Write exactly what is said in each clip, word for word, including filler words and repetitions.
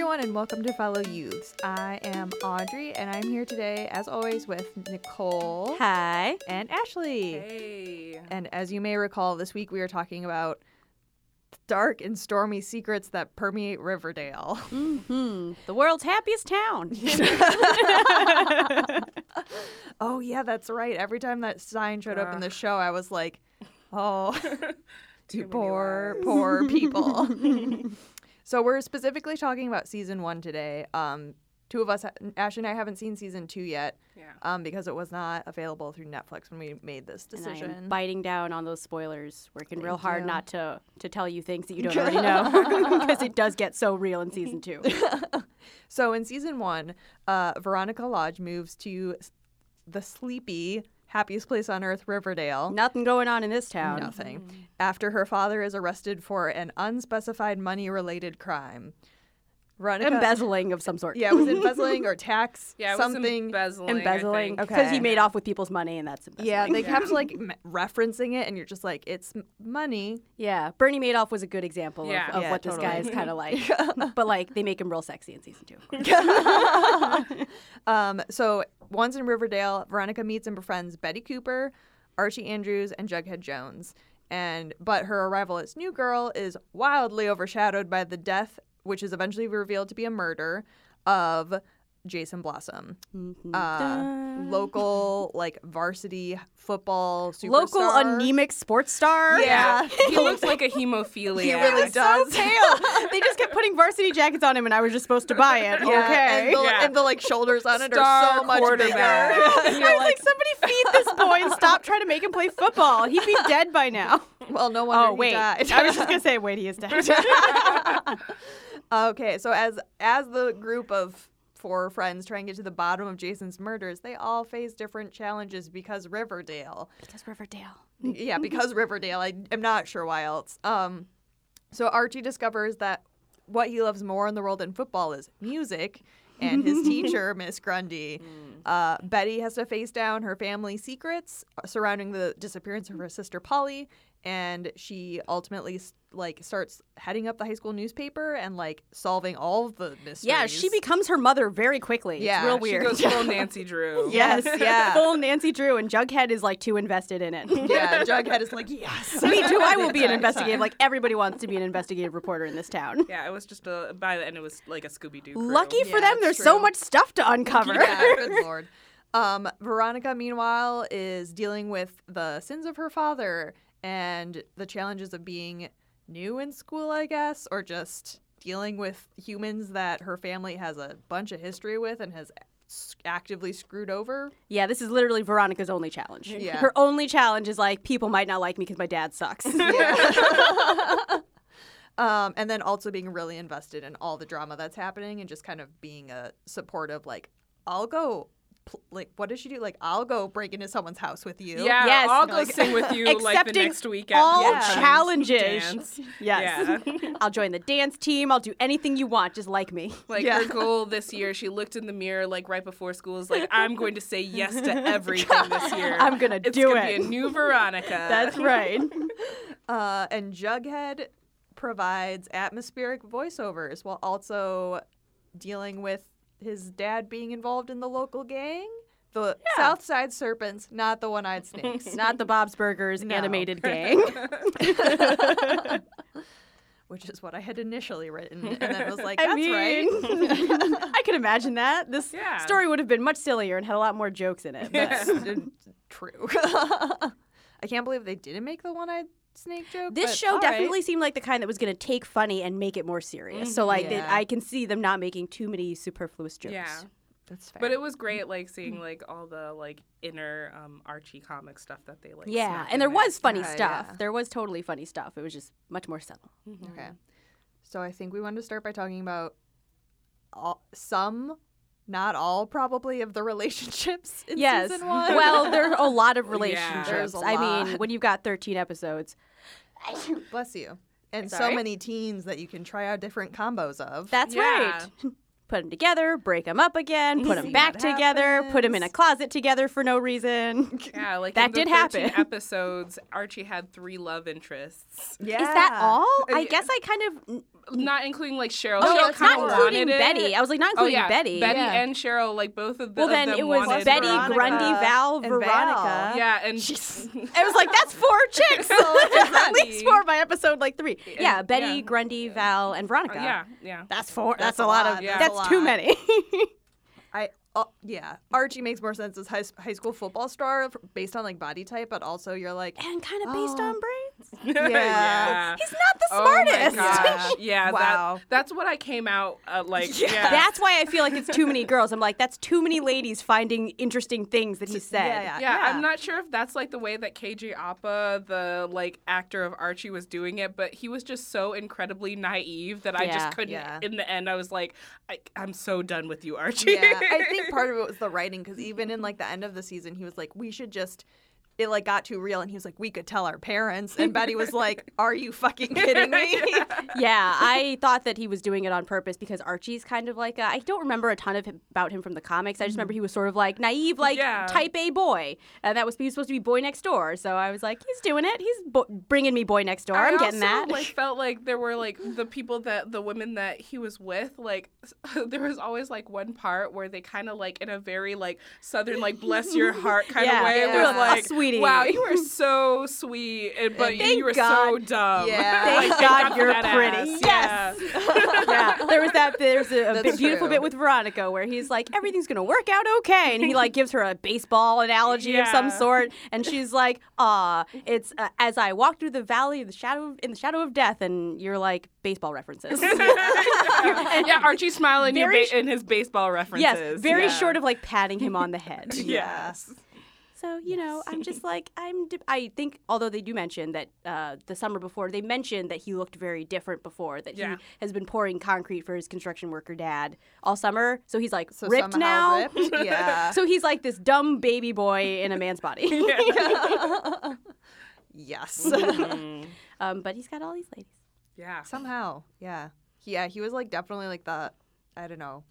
everyone, and welcome to Fellow Youths. I am Audrey, and I'm here today, as always, with Nicole. Hi. And Ashley. Hey. And as you may recall, this week we are talking about dark and stormy secrets that permeate Riverdale. Mm-hmm. The world's happiest town. Oh, yeah, that's right. Every time that sign showed up in the show, I was like, oh, Too poor, many poor people. So we're specifically talking about season one today. Um, two of us, Ash and I, haven't seen season two yet. Yeah. Um, because it was not available through Netflix when we made this decision. And I am biting down on those spoilers, working Thank real hard you. not to, to tell you things that you don't already know, because it does get so real in season two. So in season one, uh, Veronica Lodge moves to the sleepy, happiest place on earth, Riverdale. Nothing going on in this town. Nothing. After her father is arrested for an unspecified money-related crime. Veronica, Embezzling of some sort. Yeah, it was embezzling or tax Yeah, it something. was embezzling. I Embezzling. think. Because Okay. he made off with people's money, and that's embezzling. Yeah, they Yeah. kept like m- referencing it, and you're just like, it's m- money. Yeah, Bernie Madoff was a good example of, Yeah. of Yeah, what this guy is totally. kind of like. But, like, they make him real sexy in season two. um, so once in Riverdale, Veronica meets and befriends Betty Cooper, Archie Andrews, and Jughead Jones. And but her arrival as New Girl is wildly overshadowed by the death, which is eventually revealed to be a murder, of Jason Blossom, Mm-hmm. uh, local like varsity football superstar. Local anemic sports star. Yeah. He looks like a hemophiliac. He really was does. so pale. They just kept putting varsity jackets on him, and I was just supposed to buy it. Yeah, Okay. and the, Yeah. and the like shoulders on it are Star so much quarterback. bigger. I was like, somebody feed this boy and stop trying to make him play football. He'd be dead by now. Well, no wonder Oh, wait. he died. I was just going to say, wait, he is dead. Okay, so as as the group of four friends try and get to the bottom of Jason's murders, they all face different challenges because Riverdale. Because Riverdale. Yeah, because Riverdale. I am not sure why else. Um, so Archie discovers that what he loves more in the world than football is music, and his teacher, Miss Grundy. Uh, Betty has to face down her family secrets surrounding the disappearance of her sister Polly, and she ultimately like starts heading up the high school newspaper and like solving all of the mysteries. Yeah, she becomes her mother very quickly. Yeah, it's real she weird. She goes full Nancy Drew. Yes, Yeah. full Nancy Drew, and Jughead is like too invested in it. Yeah, Jughead is like, yes. Me too. I will be an Entire investigative. time. Like everybody wants to be an investigative reporter in this town. Yeah, it was just a, by the end it was like a Scooby-Doo crew. Lucky for Yeah, them, it's there's so true. much stuff to uncover. Yeah, good lord. Um, Veronica, meanwhile, is dealing with the sins of her father and the challenges of being new in school, I guess, or just dealing with humans that her family has a bunch of history with and has s- actively screwed over. Yeah, this is literally Veronica's only challenge. Yeah. Her only challenge is like, people might not like me because my dad sucks. Yeah. um, and then also being really invested in all the drama that's happening and just kind of being a supportive, like, I'll go. pl- Like, what does she do? Like, I'll go break into someone's house with you. Yeah, Yes, I'll go like- sing with you like the Accepting next week at all lunch. challenges. Dance. Yes. Yeah. I'll join the dance team. I'll do anything you want. Just like me. Like Yeah. her goal this year, she looked in the mirror like right before school. Is like, I'm going to say yes to everything this year. I'm gonna it's do gonna it. Be a new Veronica. That's right. Uh, and Jughead provides atmospheric voiceovers while also dealing with his dad being involved in the local gang. The Southside Serpents, not the One-Eyed Snakes. Not the Bob's Burgers No. animated gang. Which is what I had initially written. And then it was like, I that's mean, right. I can imagine that. This Yeah. story would have been much sillier and had a lot more jokes in it. But That's true. I can't believe they didn't make the One-Eyed Snake joke. this but show all right. definitely seemed like the kind that was going to take funny and make it more serious. So, like, Yeah. it, I can see them not making too many superfluous jokes. Yeah. That's fair. But it was great, like seeing like all the like inner um, Archie comic stuff that they like. Yeah, snuck and in there was funny Yeah, stuff. yeah. There was totally funny stuff. It was just much more subtle. Okay. So I think we wanted to start by talking about all, some, not all, probably, of the relationships in Yes. season one. Well, there are a lot of Yeah. relationships. There's a I mean, lot. when you've got thirteen episodes. Bless you. And so Sorry? many teens that you can try out different combos of. That's Yeah. right. put them together, break them up again, put them See back what together, put them in a happens. closet together for no reason. Yeah, like That in the did thirteen happen. episodes, Archie had three love interests. Yeah. Is that all? I Yeah. guess I kind of. Not including like Cheryl. Oh, Cheryl yeah, it's kinda not including wanted it. Betty. I was like, not Oh including yeah, Betty. Betty yeah. and Cheryl, like both of, the, Well, of then them it was wanted Betty, Veronica Grundy, Val, and Veronica. Val. Yeah, and I was like, that's four chicks. So at Grundy. least four by episode like three. Yeah, Betty, yeah. Grundy, Val, and Veronica. Uh, yeah, yeah. That's four. That's That's, a a lot lot, of. yeah. That's, That's a too lot. many. I uh, yeah, Archie makes more sense as high, high school football star f- based on like body type, but also you're like, and kind of based Oh. on brains. yeah. He's not the Oh my smartest. gosh. Yeah, Wow. that, that's what I came out uh, like. Yeah. That's why I feel like it's too many girls. I'm like, that's too many ladies finding interesting things that he said. yeah, yeah, Yeah, I'm not sure if that's like the way that K J Apa, the like actor of Archie, was doing it, but he was just so incredibly naive that I Yeah. just couldn't. Yeah. In the end, I was like, I, I'm so done with you, Archie. Yeah, I think part of it was the writing because even in like the end of the season, he was like, we should just. It like got too real, and he was like, "We could tell our parents." And Betty was like, "Are you fucking kidding me?" Yeah, I thought that he was doing it on purpose because Archie's kind of like a, I don't remember a ton of him, about him from the comics. I just remember he was sort of like naive, like Yeah. type A boy, and that was he was supposed to be boy next door. So I was like, he's doing it. He's bo- bringing me boy next door. I I'm getting also, that. like felt like there were like the people that the women that he was with, like there was always like one part where they kind of like in a very like southern like bless your heart kind Yeah, of way yeah. was Oh, like, sweetie. wow, you were so sweet, and- but Thank you were so God. dumb. Yeah. Thank Like, God for you're that pretty. ass. Yes. Yeah. Yeah, there was that. There's a, a That's bit, beautiful true. bit with Veronica where he's like, everything's gonna work out okay, and he like gives her a baseball analogy of some Yeah. sort, and she's like, "Ah, it's uh, as I walk through the valley of the shadow in the shadow of death," and you're like, baseball references. yeah, Archie smiling in, Very ba- in his baseball references. Yes, very yeah. short of like patting him on the head. Yes. So, you know, I'm just like, I'm, di- I think, although they do mention that uh, the summer before, they mentioned that he looked very different before, that Yeah. he has been pouring concrete for his construction worker dad all summer. So he's like So ripped somehow now. ripped? Yeah. So he's like this dumb baby boy in a man's body. Yes. Mm. um, but he's got all these ladies. Yeah. Somehow, yeah, yeah. He was like definitely like the, I don't know,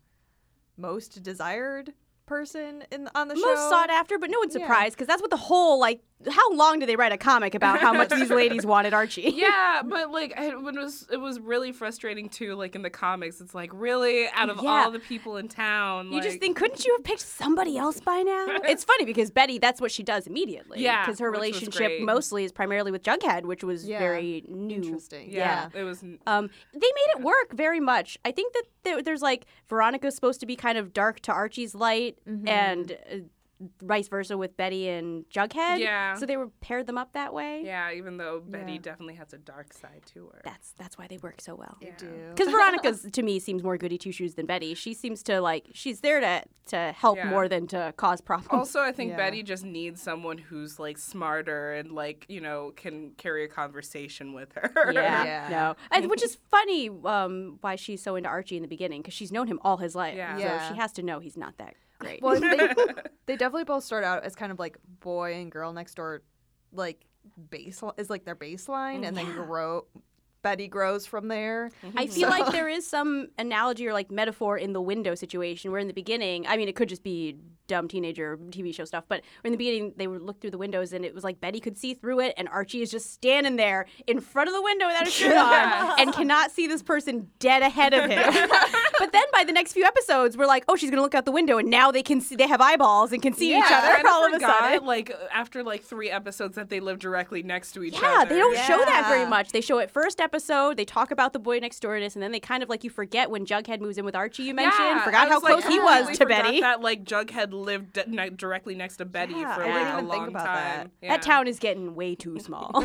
most desired person in on the show. Most sought after, but no one's Yeah. surprised because that's what the whole, like, how long did they write a comic about how much these ladies wanted Archie? Yeah, but like it was it was really frustrating too. Like in the comics, it's like really out of Yeah. all the people in town, You like, just think, couldn't you have picked somebody else by now? It's funny because Betty, that's what she does immediately. Yeah, Because her which was relationship great. mostly is primarily with Jughead, which was Yeah. very new. Interesting. yeah, Yeah. it was. Um, they made it work very much. I think that there, there's like Veronica's supposed to be kind of dark to Archie's light, Mhm. and uh, vice versa with Betty and Jughead. Yeah. So they were paired them up that way. Yeah, even though Betty Yeah. definitely has a dark side to her. That's that's why they work so well. Yeah. do. Because Veronica's to me seems more goody two shoes than Betty. She seems to like she's there to to help Yeah. more than to cause problems. Also, I think Yeah. Betty just needs someone who's like smarter and like you know can carry a conversation with her. Yeah, Yeah. no, and, which is funny um, why she's so into Archie in the beginning because she's known him all his life. Yeah. So Yeah. she has to know he's not that great. Well, they, they definitely both start out as kind of like boy and girl next door, like base is like their baseline, and then Yeah. grow. Betty grows from there. I feel So- like there is some analogy or like metaphor in the window situation where in the beginning, I mean, it could just be dumb teenager T V show stuff, but in the beginning they would look through the windows and it was like Betty could see through it and Archie is just standing there in front of the window without a shirt Yes. on and cannot see this person dead ahead of him. But then by the next few episodes, we're like, oh, she's gonna look out the window and now they can see, they have eyeballs and can see each I other kinda all of a forgot, sudden. like after like three episodes that they live directly next to each other. Yeah, they don't show that very Yeah. much. They show it first episode, they talk about the boy next doorness, and then they kind of like you forget when Jughead moves in with Archie, you mentioned. Yeah, forgot I how was, like, close he completely was to forgot Betty. That like Jughead lived d- ne- directly next to Betty Yeah, for I like didn't a even think long about time. that. Yeah. That town is getting way too small.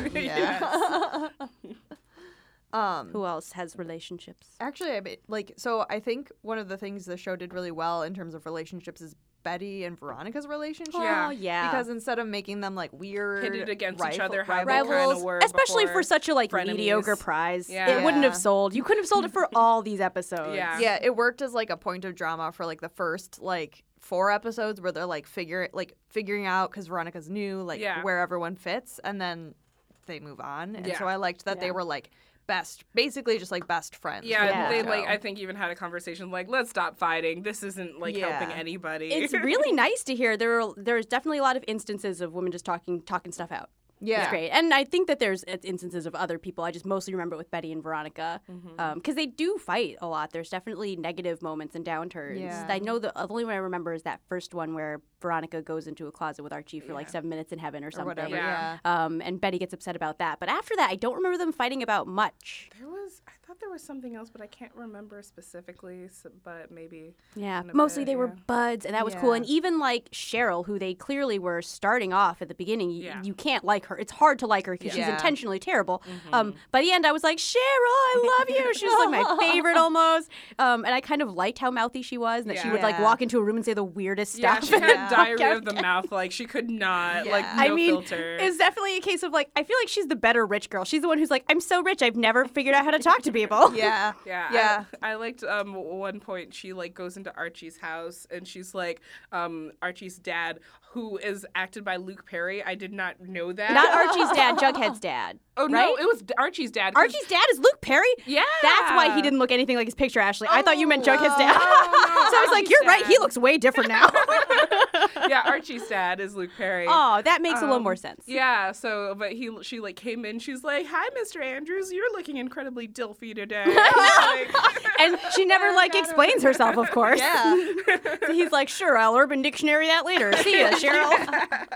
Yeah. um. Who else has relationships? Actually, I mean, like, so I think one of the things the show did really well in terms of relationships is Betty and Veronica's relationship. Yeah. Oh, yeah. Because instead of making them like weird, Pitted against each rifle- other, how they rivals, kinda Rivals, were especially before for such a like frenemies. mediocre prize. Yeah. It wouldn't have Yeah. sold. You couldn't have sold it for all these episodes. Yeah. yeah, it worked as like a point of drama for like the first like four episodes where they're like figure like figuring out because Veronica's new like Yeah. where everyone fits, and then they move on. And Yeah. so I liked that Yeah. they were like best, basically just like best friends. Yeah, Yeah. they So- like I think even had a conversation like, let's stop fighting. This isn't like Yeah. helping anybody. It's really nice to hear. There are, there's definitely a lot of instances of women just talking talking stuff out. Yeah. It's great. And I think that there's instances of other people. I just mostly remember with Betty and Veronica because Mm-hmm. they do fight a lot. There's definitely negative moments and downturns. Yeah. I know the, the only one I remember is that first one where Veronica goes into a closet with Archie for like Yeah. seven minutes in heaven or Or something. whatever. Yeah. Yeah. Um, and Betty gets upset about that. But after that, I don't remember them fighting about much. There was, I thought there was something else, but I can't remember specifically. So, but maybe. Yeah, In a mostly bit, they were yeah. buds, and that was cool. Yeah. And even like Cheryl, who they clearly were starting off at the beginning, y- Yeah. you can't like her. It's hard to like her because she's Yeah. intentionally terrible. Mm-hmm. Um, by the end, I was like, Cheryl, I love you. She was like my favorite almost. Um, and I kind of liked how mouthy she was, and that she Yeah. would like Yeah. walk into a room and say the weirdest Yeah, stuff. she had Yeah. diarrhea of the mouth. Like she could not. Like Yeah. no I mean, filter. it's definitely a case of like I feel like she's the better rich girl. She's the one who's like, I'm so rich, I've never figured out how to talk to people. Yeah. Yeah, Yeah. I, I liked um one point she like goes into Archie's house and she's like um Archie's dad, who is acted by Luke Perry. I did not know that. Not Archie's dad, Jughead's dad. Oh no, right? it was D- Archie's dad. 'cause- Archie's dad is Luke Perry. Yeah. That's why he didn't look anything like his picture, Ashley. I thought you meant Oh, Jughead's dad. no, so I was like, Archie's you're right. He dad. looks way different now. Yeah, Archie's dad is Luke Perry. Oh, that makes a little Um, more sense. Yeah, so but he she like came in, she's like, "Hi, Mister Andrews, you're looking incredibly dilfy today." Like- And she never like explains herself, of course. Yeah. So he's like, sure, I'll Urban Dictionary that later. See ya, Cheryl.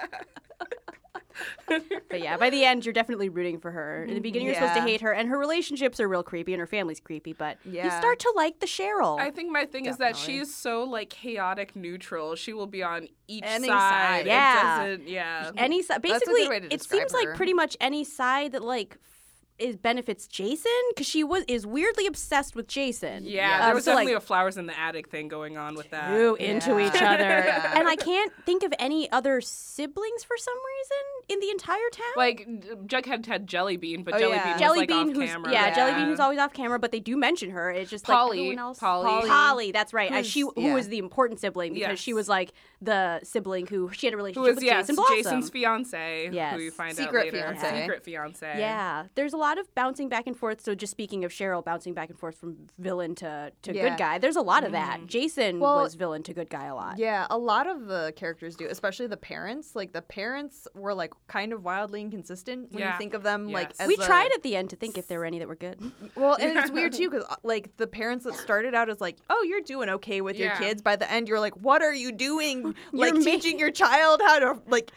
But yeah, by the end, you're definitely rooting for her. In the beginning, you're supposed to Yeah. hate her, and her relationships are real creepy, and her family's creepy. But you Yeah. start to like the Cheryl. I think my thing is that Definitely. she's so like chaotic neutral. She will be on each Any side. side. It Yeah. doesn't- yeah. Any side, That's a basically, good way to it describe seems like her. pretty much any side that like f- is benefits Jason because she was is weirdly obsessed with Jason. Yeah, Um, there was so, like, definitely a flowers in the attic thing going on with that. Grew into Yeah. each other. Yeah. And I can't think of any other siblings for some reason in the entire town. Like Jughead had Jellybean, but Oh, Jellybean yeah. was Jelly like Bean, off who's camera. yeah, Yeah. Jelly Bean, who's always off camera, but they do mention her. It's just Polly. like everyone else. Polly. Polly, that's right. Uh, Who's- she who yeah. was the important sibling because Yes. she was like the sibling who she had a Who relationship was with yes, Jason Blossom. Jason's fiance, Yes. who you find Secret out later. fiancé. Secret fiance. Yeah, there's a lot of bouncing back and forth. So just speaking of Cheryl bouncing back and forth from villain to, to Yeah. good guy, there's a lot of that. Mm-hmm. Jason Well, was villain to good guy a lot. Yeah, a lot of the characters do, especially the parents. Like the parents were like kind of wildly inconsistent when Yeah. you think of them. Like Yes. as We a- tried at the end to think if there were any that were good. Well, and it's weird too because like the parents that started out as like, oh, you're doing okay with your Yeah. kids. By the end, you're like, what are you doing? Like ma- teaching your child how to like.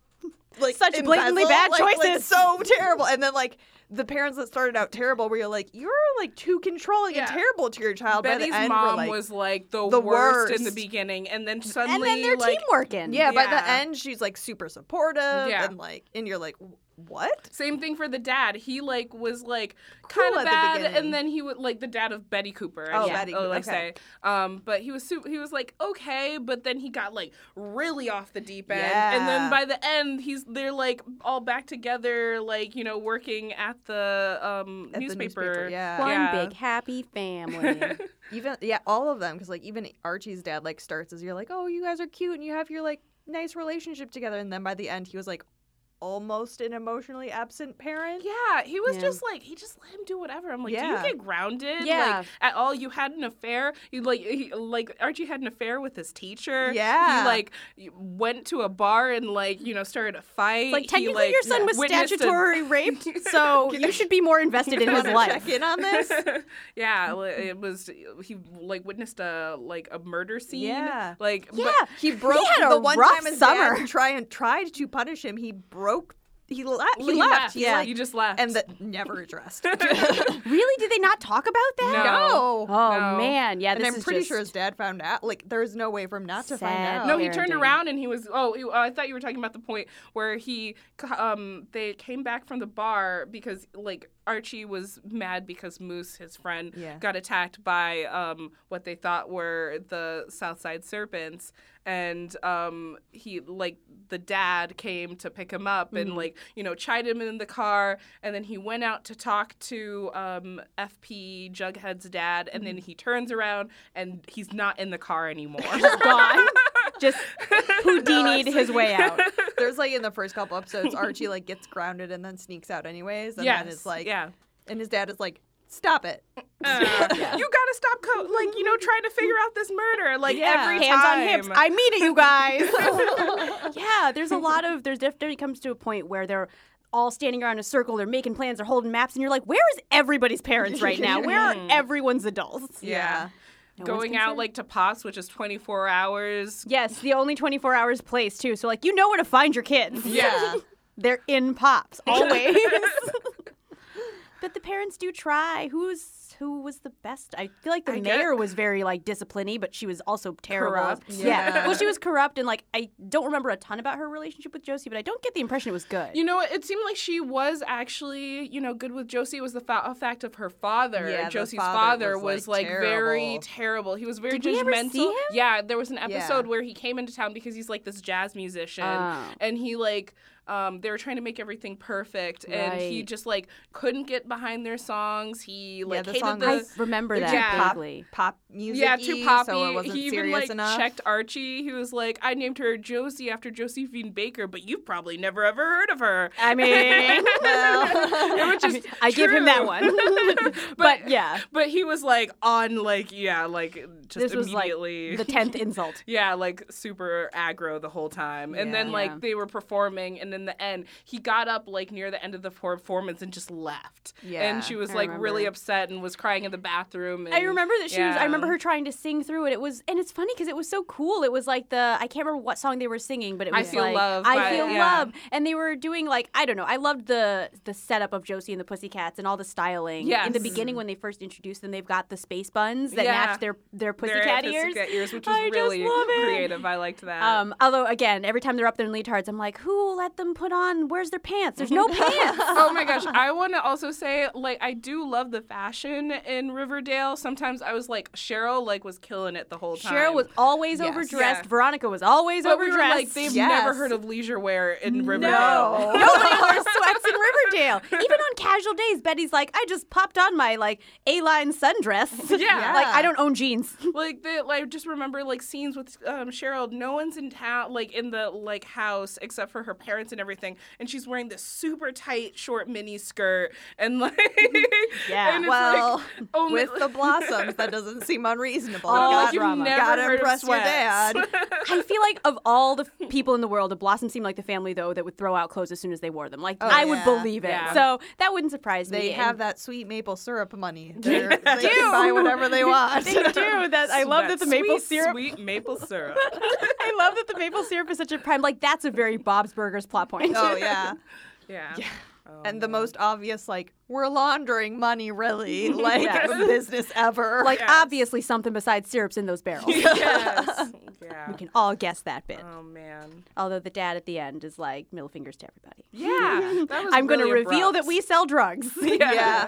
Like Such blatantly embezzle? bad Like- like, choices. so terrible. And then like the parents that started out terrible, where you're like, you're like too controlling and Yeah. terrible to your child. By Betty's the end, we're mom like, was like the, the worst, in the worst. beginning, and then And suddenly then they're like team working. yeah, By the Yeah. end, she's like super supportive. Yeah. And like, and you're like, what? same thing for the dad. He like was like Cool kind at of the bad, beginning. and then he would like the dad of Betty Cooper. Oh, yeah. Betty oh, Cooper, like okay. say. Um, but he was su- he was like okay, but then he got like really off the deep end, and then Yeah. by the end he's they're like all back together, like you know working at the um At the newspaper. newspaper, yeah. One Yeah. big happy family. Even yeah, all of them, because like even Archie's dad like starts as you're like, oh, you guys are cute and you have your like nice relationship together, and then by the end he was like almost an emotionally absent parent. Yeah, he was Yeah. just like he just let him do whatever. I'm like, do Yeah. you get grounded? Yeah. Like at all? You had an affair. You like he, like Archie had an affair with his teacher. Yeah. He like went to a bar and like you know started a fight. Like He, technically, like, your son was witnessed a- statutory raped, so you should be more invested in his Wanna life. check in on this? yeah, li- it was he like witnessed a like a murder scene. Yeah. Like Yeah, but- He broke had the a one rough time his summer. dad try and tried to punish him. He broke. He, le- he, he left. left. He, Yeah, like- you just left. and that never addressed. Really? Did they not talk about that? No. No. Oh No. man, yeah. and This I'm is pretty just... sure his dad found out. Like, there's no way for him not to find Sad. out. No, he turned parenting. around and he was. Oh, he, I thought you were talking about the point where he, um, they came back from the bar because like Archie was mad because Moose, his friend, Yeah. got attacked by um what they thought were the Southside Serpents, and um he like the dad came to pick him up and like you know chide him in the car, and then he went out to talk to um F P Jughead's dad, and then he turns around and he's not in the car anymore. gone. Just Houdini'd his way out. There's like in the first couple episodes, Archie like gets grounded and then sneaks out anyways, and yes. then it's like, yeah. and his dad is like, stop it. Uh, you gotta stop, co- like you know, trying to figure out this murder, like Yeah. every Hands time. on hips. I mean it, you guys. Yeah, there's a lot of there's definitely comes to a point where they're all standing around in a circle, they're making plans, they're holding maps, and you're like, where is everybody's parents right now? Where are everyone's adults? Yeah. No one's Going out concerned. like to Pops, which is twenty-four hours. Yes, the only twenty-four hours place too. So like you know where to find your kids. Yeah. They're in Pops always. But the parents do try. Who's who was the best? I feel like the I get- mayor was very like disciplining, but she was also terrible. Corrupt. Yeah. Well, she was corrupt, and like I don't remember a ton about her relationship with Josie, but I don't get the impression it was good. You know what? It seemed like she was actually, you know, good with Josie. It was the fa- fact of her father. Yeah, the Josie's father father was, was, like, like, very terrible. terrible. He was very Did we judgmental. ever see him? Yeah, there was an episode Yeah. where he came into town because he's like this jazz musician, Oh. and he like. Um, they were trying to make everything perfect, and he Right. just like couldn't get behind their songs. He like the hated song the I remember that Yeah. pop, vaguely. pop music. yeah, too poppy. So it wasn't he even serious like enough. checked Archie. He was like, "I named her Josie after Josephine Baker, but you've probably never ever heard of her." I mean, It was just I give him that true. one. but, yeah, But he was like on like yeah like just this was like immediately the tenth insult. yeah like super aggro the whole time, and then Yeah. like Yeah. they were performing, and in the end he got up like near the end of the performance and just left. Yeah, and she was I like really remember. upset and was crying in the bathroom. And, I remember that she was. I yeah. remember her trying to sing through it. It was, and it's funny because it was so cool. It was like the I can't remember what song they were singing, but it I was Feel like Love I by- feel yeah. love, and they were doing like I don't know. I loved the the setup of Josie and the Pussycats and all the styling. In the Yes. beginning when they first introduced them, they've got the space buns that Yeah. match their their Their pussycat ears. Pussycat ears, which was I just really love it. creative. I liked that. Um, although again, every time they're up there in leotards, I'm like, who let them put on? Where's their pants? There's no pants. Oh my gosh, I want to also say, like, I do love the fashion in Riverdale. Sometimes I was like, Cheryl, like, was killing it the whole time. Cheryl was always Yes. overdressed. Yeah. Veronica was always but we overdressed. were like, they've Yes. never heard of leisure wear in Riverdale. No. Nobody wears sweats in Riverdale. Even on casual days, Betty's like, I just popped on my like A-line sundress. Yeah. Like I don't own jeans. Like, the, like, just remember, like, scenes with um, Cheryl. No one's in town, like, in the, like, house except for her parents and everything. And she's wearing this super tight, short mini skirt. And, like, Yeah. and it's Well, like, only, with the Blossoms, that doesn't seem unreasonable. Oh, Got- like you've never gotta heard of impress your sweats. dad. I feel like of all the f- people in the world, the Blossom seemed like the family though that would throw out clothes as soon as they wore them. Like Oh, I would yeah. believe it. Yeah. So that wouldn't surprise me. They And have that sweet maple syrup money. They're, they do. can buy whatever they want. They do. That I love that the maple sweet, syrup. Sweet maple syrup. I love that the maple syrup is such a prime. Like that's a very Bob's Burgers plot point. Oh yeah. Yeah. Oh, And the man. most obvious, like, we're laundering money, really, like Yes. business ever. Like Yes. obviously something besides syrups in those barrels. Yes. Yeah. We can all guess that bit. Oh man. Although the dad at the end is like middle fingers to everybody. Yeah. That was I'm going to really reveal abrupt. that we sell drugs. Yeah. Yeah.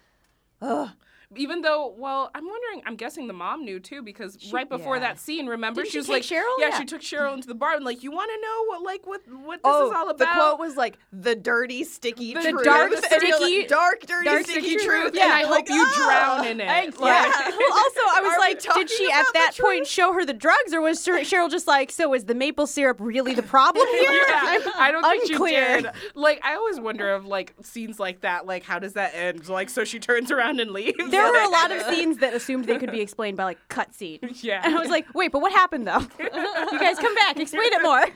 Ugh. Even though, well, I'm wondering. I'm guessing the mom knew too, because right before yeah. that scene, remember, Didn't she she was take like, Cheryl? Yeah, Yeah. she took Cheryl into the bar and like, you want to know what, like, what, what this Oh, is all the about? quote was like the dirty, sticky The truth. dark, And you're like, sticky- dark, dirty, Dark, sticky, sticky truth. truth. And And I I'm hope like, you oh. drown in it. I- Like- yeah. Well, also, I was Are we like, did talking she about at the that point truth? show her the drugs, or was Sher- Cheryl just like, so is the maple syrup really the problem here? Yeah, I don't think unclear. she did. Like, I always wonder of like scenes like that. Like, how does that end? Like, so she turns around and leaves. There were a lot of scenes that assumed they could be explained by like cut scene. Yeah. And I was like, wait, but what happened though? You guys come back, explain it more.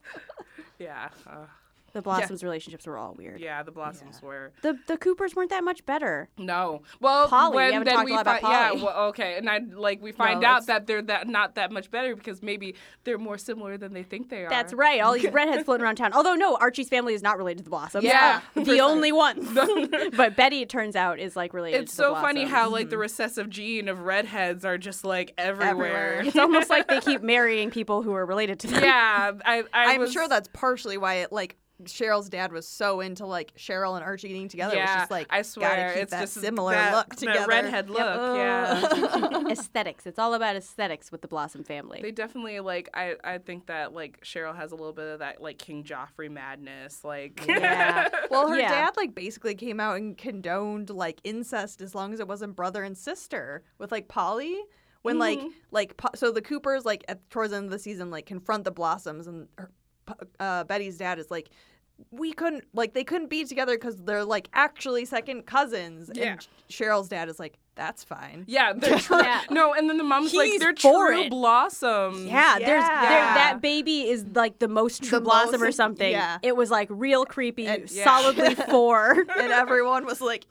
Yeah. Uh, The Blossoms' relationships were all weird. yeah. The Blossoms were. The the Coopers weren't that much better. No. Well, Polly, we when haven't then talked a we lot about find, yeah, Polly. well, okay, and I like we find Well, out it's- that they're that not that much better because maybe they're more similar than they think they are. That's right. All these redheads floating around town. Although no, Archie's family is not related to the Blossoms. Yeah, the only ones. But Betty, it turns out, is like related. It's to the so funny Blossoms. how like the recessive gene of redheads are just like everywhere. Everywhere. It's almost like they keep marrying people who are related to them. Yeah, I, I I'm was, sure that's partially why it, like, Cheryl's dad was so into, like, Cheryl and Archie getting together. Yeah, it was just like, I swear gotta keep it's that just similar that, look that together. redhead look. Yeah. Aesthetics. It's all about aesthetics with the Blossom family. They definitely like. I, I think that like Cheryl has a little bit of that like King Joffrey madness. Like. Yeah. Well, her Yeah. dad, like, basically came out and condoned, like, incest as long as it wasn't brother and sister with, like, Polly. when like Mhm. like po- so the Coopers like at towards the end of the season like confront the Blossoms, and her, uh, Betty's dad is like, we couldn't like they couldn't be together because they're like actually second cousins. Yeah. And Cheryl's dad is like, that's fine. Yeah, they're true. Yeah. No, and then the mom's like, He's they're for true it. blossoms. Yeah, there's there, Yeah. that baby is like the most true The blossom or most- something. yeah. It was like real creepy, And- yeah. solidly four. And everyone was like,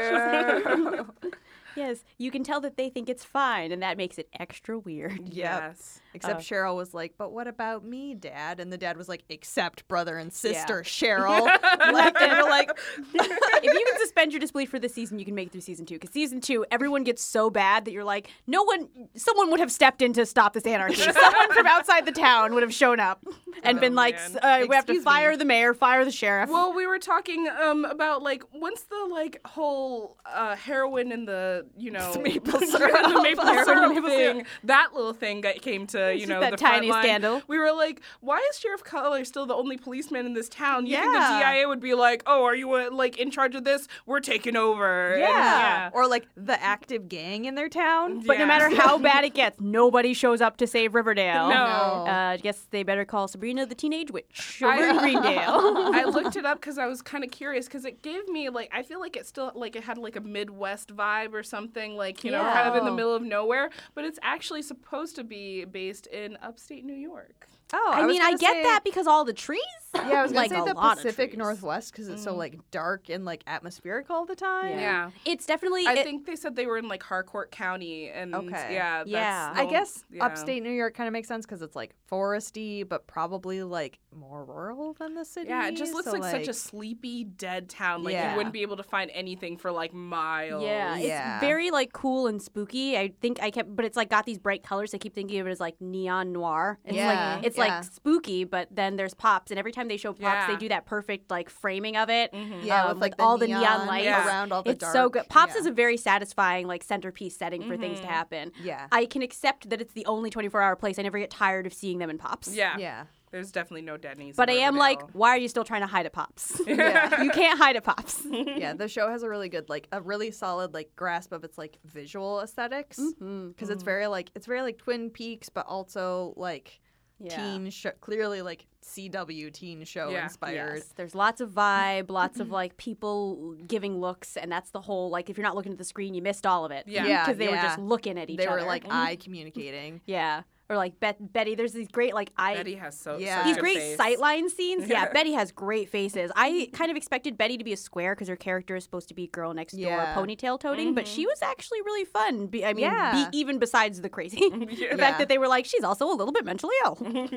no. Yes, you can tell that they think it's fine, and that makes it extra weird. Yes. Except Uh, Cheryl was like, but what about me, Dad? And the dad was like, except brother and sister, Yeah. Cheryl. like, and we're like, If you can suspend your disbelief for this season, you can make it through season two. Because season two, everyone gets so bad that you're like, no one, someone would have stepped in to stop this anarchy. Someone from outside the town would have shown up and Oh, been like, man. uh, we have to Excuse fire me. the mayor, fire the sheriff. Well, we were talking um about like once the like whole uh, heroin and the you know Maple the syrup. maple Heroin and syrup maple thing, syrup. that little thing got, came to you Just know that the tiny front line. scandal. We were like, why is Sheriff Cutler still the only policeman in this town? You think the Yeah. D I A would be like, oh, are you uh, like in charge of this? We're taking over. And, yeah. yeah. Or like the active gang in their town. But no Yeah. matter how bad it gets, nobody shows up to save Riverdale. No. Uh, I guess they better call Sabrina the Teenage Witch over I- in Greendale. I looked it up because I was kind of curious because it gave me like I feel like it still like it had like a Midwest vibe or something like you know Yeah. kind of in the Oh. middle of nowhere, but it's actually supposed to be based in upstate New York. Oh, I, was mean, I gonna get say- that because all the trees. Yeah, I was gonna like say a the lot of Pacific trees. Northwest because it's so like dark and like atmospheric all the time. Yeah. Yeah. It's definitely. I it- think they said they were in like Harcourt County, and Okay. yeah, that's Yeah. the I ol- guess yeah. upstate New York kind of makes sense because it's like foresty, but probably like more rural than the city. Yeah, it just looks so, like, such a sleepy, dead town. Like Yeah. you wouldn't be able to find anything for like miles. Yeah, it's Yeah. very like cool and spooky. I think I kept, but it's like got these bright colors. I keep thinking of it as like neon noir. It's Yeah, like it's yeah. like spooky, but then there's pops, and every time they show pops, Yeah. they do that perfect like framing of it. Mhm. Yeah, um, with like with all the neon, neon lights Yeah. around all the It's dark. so good. Pops yeah. is a very satisfying like centerpiece setting for things to Mhm. happen. yeah. I can accept that it's the only twenty-four hour place. I never get tired of seeing them in Pops. Yeah. yeah. There's definitely no Denny's. But I in am like, Riverdale. why are you still trying to hide at Pops? Yeah. You can't hide at Pops. Yeah, the show has a really good, like, a really solid, like, grasp of its, like, visual aesthetics. Because Mm-hmm. it's very, like, it's very, like, Twin Peaks, but also, like, Yeah. teen show, clearly, like, C W teen show Yeah. inspired. Yes, there's lots of vibe, lots of like people giving looks, and that's the whole like if you're not looking at the screen, you missed all of it. Yeah. Yeah, because they were yeah. just looking at each They other. were, like, eye communicating. yeah, or like Bet- Betty. There's these great like eye. Betty has so Yeah. such These a great face. sightline scenes. Yeah, Yeah. Betty has great faces. I kind of expected Betty to be a square because her character is supposed to be girl next door, Yeah. ponytail toting, but she was actually really fun. Be- I mean, Yeah. be, even besides the crazy, Yeah. the Yeah. fact that they were like, she's also a little bit mentally ill.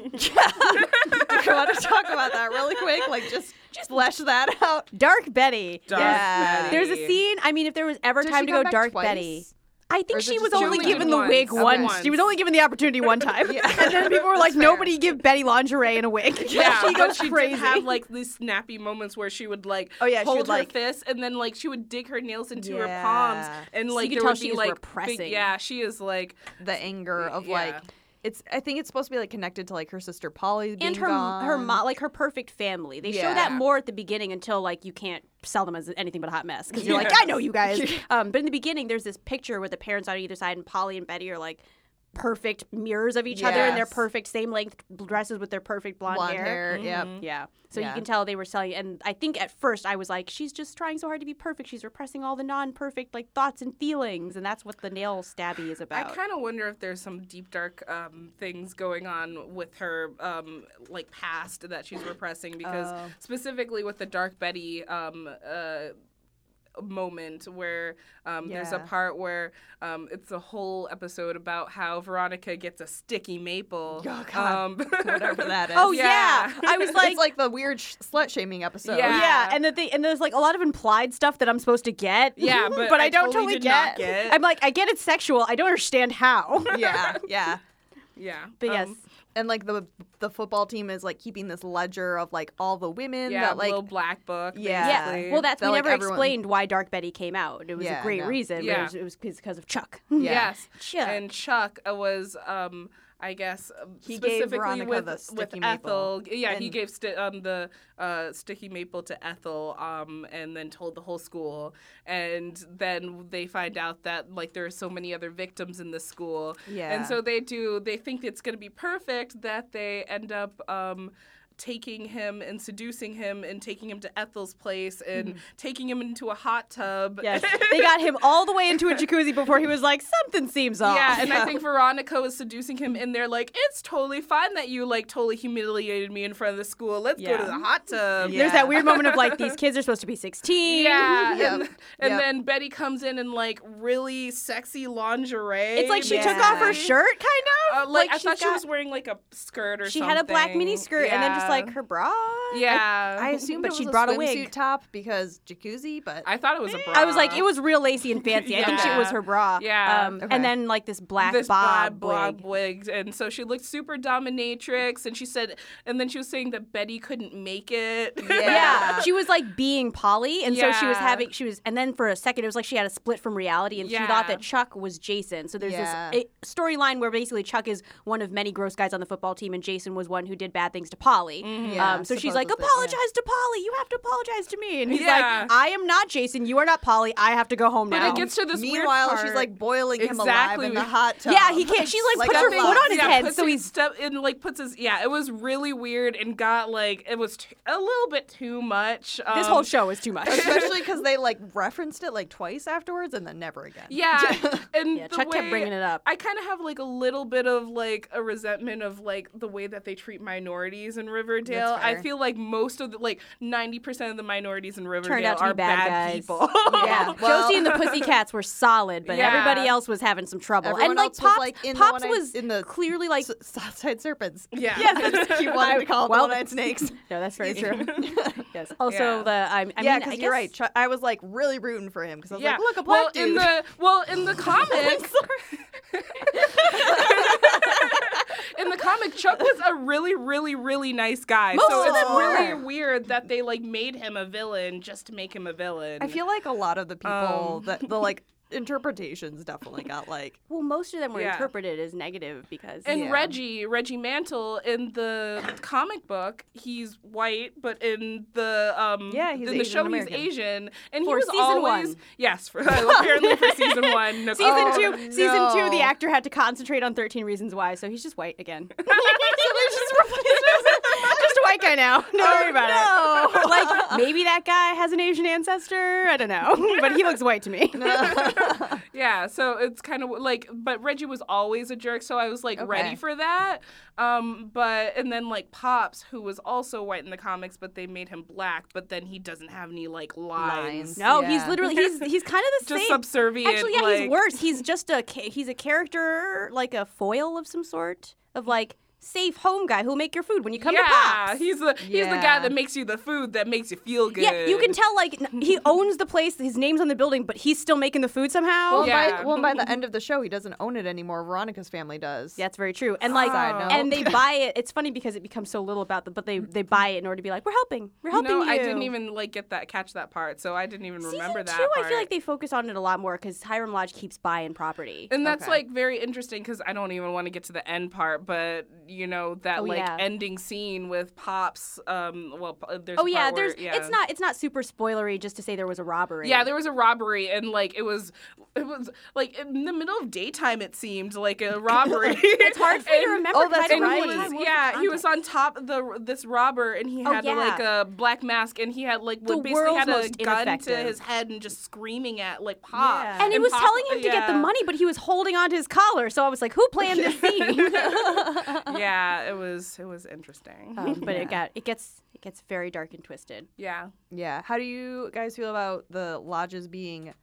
Do you want to talk about that really quick? Like, just, just flesh that out. Dark Betty. Dark Yeah. Betty. There's a scene. I mean, if there was ever Does time she to come go back Dark twice? Betty. I Or think is it she was just only only given the once? wig Okay. once. Once. She was only given the opportunity one time. Yeah. And then people were like, That's fair. nobody give Betty lingerie and a wig. Yeah, she but goes she crazy. did have like these snappy moments where she would like Oh, yeah, she hold would, her like- fist and then like she would dig her nails into her Yeah. palms and So like you there could tell would she be is like repressing. big, yeah, she is like The anger of, Yeah. like, it's, I think it's supposed to be, like, connected to, like, her sister Polly being and her gone. her mo- like her perfect family. They show Yeah. that more at the beginning until like you can't sell them as anything but a hot mess because you're like, Yeah. I know you guys. um, but in the beginning, there's this picture with the parents on either side, and Polly and Betty are like perfect mirrors of each other in their Yes. perfect same length dresses with their perfect blonde, blonde hair. hair. Yep. Yeah. So Yeah. you can tell they were selling, and I think at first I was like, she's just trying so hard to be perfect. She's repressing all the non-perfect like thoughts and feelings, and that's what the nail stabby is I about. kind of wonder if there's some deep dark um, things going on with her um, like past that she's repressing because Oh. specifically with the Dark Betty um, uh, moment where um, there's a Yeah. part where um, it's a whole episode about how Veronica gets a sticky maple. Oh, God. Um, Whatever that is. Oh yeah. Yeah. I was like, it's like the weird sh- slut shaming episode. Yeah. yeah, and the thing, and there's like a lot of implied stuff that I'm supposed to get. Yeah, but but I I don't totally totally did not get. get. I'm like, I get it's sexual. I don't understand how. yeah, yeah. yeah. But um, yes, And like the the football team is like keeping this ledger of like all the women Yeah, that like little black book. Yeah. yeah. basically. Well, that's That, we like, never everyone- explained why Dark Betty came out. It was Yeah, a great no. reason. Yeah. But it was because of Chuck. Yeah. Yes. Chuck. And Chuck uh, was, um, I guess um, He gave specifically Veronica with the with sticky Ethel. maple. Yeah, he And- gave sti- um, the uh, sticky maple to Ethel, um, and then told the whole school. And then they find out that like there are so many other victims in the school. Yeah. And so they do. They think it's going to be perfect that they end up. Um, taking him and seducing him and taking him to Ethel's place and Mm-hmm. taking him into a hot tub. Yes, they got him all the way into a jacuzzi before he was like, something seems off. Yeah, and I think Veronica was seducing him in there like, it's totally fine that you like totally humiliated me in front of the school. Let's go to Yeah. the hot tub. Yeah. There's that weird moment of like, these kids are supposed to be sixteen. Yeah, Yep. and, and Yep. then Betty comes in in like really sexy lingerie. It's like she Yeah. took off her shirt, kind of. Uh, like, I she's thought she got- was wearing like a skirt or She something. had a black mini skirt and then just Yeah. like her bra. Yeah. I assumed But it was she a brought a swimsuit wig. top because jacuzzi, but I thought it was a bra. I was like, it was real lacy and fancy. I think she, it was Yeah. her bra. Yeah. Um, Okay. And then like this black this bob, bob wig. wig, and so she looked super dominatrix, and she said, and then she was saying that Betty couldn't make it. Yeah. Yeah, she was like being Polly, and so she was Yeah. having she was, and then for a second it was like she had a split from reality, and she Yeah. thought that Chuck was Jason. So there's Yeah. this a storyline where basically Chuck is one of many gross guys on the football team, and Jason was one who did bad things to Polly. Yeah, um, so she's like, supposedly, apologize to Polly. You have to apologize to me, and he's Yeah. like, I am not Jason. You are not Polly. I have to go home But now. it gets to this meanwhile weird she's part. like boiling him Exactly. alive in the hot tub. yeah, he can't. She like, puts her Like, foot on his yeah, head, puts so his he's. step and like puts his yeah. It was really weird and got like it was t- a little bit too much. Um, This whole show is too much. especially because they like referenced it like twice afterwards and then never again. Yeah, and Yeah, the Chuck kept way- bringing it up. I kind of have like a little bit of like a resentment of like the way that they treat minorities in Riverdale. That's I fair. feel like most of the like ninety percent of the minorities in Riverdale Turned out to be are bad guys. people. Yeah. Well- Josie and the Pussycats were solid, but Yeah. everybody else was having some trouble. Everyone and like else was, Pops, like, in the Pops one-eyed- was in the clearly like. S- Southside Serpents. Yeah. Yes, I just keep wanting to call it Well, the one-eyed snakes. No, that's very true. Yes. Also, Yeah. the I, I yeah, mean, I because guess, you're right. Chuck, I was like really rooting for him because I was Yeah. like, look, a well, black dude. in the well in the comics. In the comic, Chuck was a really, really, really nice guy. Most so of it's them really were. weird that they like made him a villain just to make him a villain. I feel like a lot of the people Um. that the like interpretations definitely got like well, most of them were Yeah. interpreted as negative because And Yeah. Reggie, Reggie Mantle, in the comic book, he's white, but in the um, Yeah, he's in the Asian show American. he's Asian, and For he was season always one. yes, for, apparently for season one. Nicole. season Oh, two, season two, the no. actor had to concentrate on thirteen Reasons Why, so he's just white again. so they just replaced Just a white guy now. Don't worry about no. it. Like maybe that guy has an Asian ancestor. I don't know, but he looks white to me. Yeah, so it's kind of like, but Reggie was always a jerk, so I was like Okay. ready for that. Um, but and then like Pops, who was also white in the comics, but they made him black, but then he doesn't have any like lines. Lines. No, he's Yeah. literally he's he's kind of the Just same. subservient. Actually, yeah, like, he's worse. He's just a ca- he's a character like a foil of some sort of like safe home guy who'll make your food when you come yeah, to Pops. he's the he's the guy Yeah. that makes you the food that makes you feel good. Yeah, you can tell like n- he owns the place. His name's on the building, but he's still making the food somehow. Well, Yeah. by, well, by the end of the show, he doesn't own it anymore. Veronica's family does. Yeah, that's very true. And like, Side note. and they buy it. It's funny because it becomes so little about them, but they they buy it in order to be like, we're helping, we're You helping know, you. I didn't even like get that catch that part, so I didn't even Season remember that two, part. I feel like they focus on it a lot more because Hiram Lodge keeps buying property. And that's Okay. like very interesting because I don't even want to get to the end part, but you know that Oh, like yeah. ending scene with Pops. Um, well, p- there's Oh a yeah, part there's. where, yeah. It's not. It's not super spoilery just to say there was a robbery. Yeah, there was a robbery, and like it was, it was like in the middle of daytime. It seemed like a robbery. It's hard for you to And- remember. Oh, 'cause I that's don't And know he what right. was, time, what yeah, the he was context. on top of the this robber, and he Oh, had yeah. like a black mask, and he had like The would basically had world's a most gun to ineffective. his head and just screaming at like Pop. Yeah. And he was Pop- telling him to get the yeah. money, but he was holding on to his collar. So I was like, "Who planned this scene?" Yeah, it was it was interesting. um, but Yeah. it got it gets it gets very dark and twisted. yeah. Yeah. How do you guys feel about the lodges being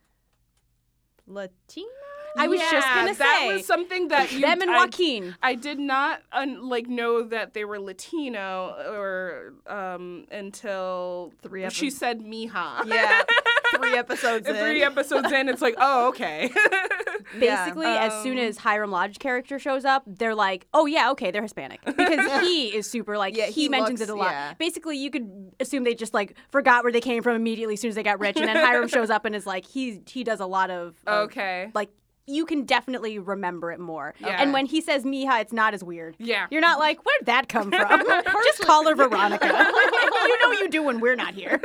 Latina? I was just Yeah, gonna that say was something that you, them and I, Joaquin. I did not un, like know that they were Latino or um Three until she episodes. said Mija. Yeah. Three episodes in. Three episodes in, it's like, oh, okay. Yeah. Basically, as soon Um, as Hiram Lodge character shows up, they're like, "Oh yeah, okay, they're Hispanic," because he is super like Yeah, he, he mentions looks- it a lot. yeah. Basically, you could assume they just like forgot where they came from immediately as soon as they got rich, and then Hiram shows up and is like, he he does a lot of, of Okay. like you can definitely remember it more. Yeah. And when he says Mija, it's not as weird. Yeah. You're not like, where'd that come from? Just call her Veronica. You know you do when we're not here.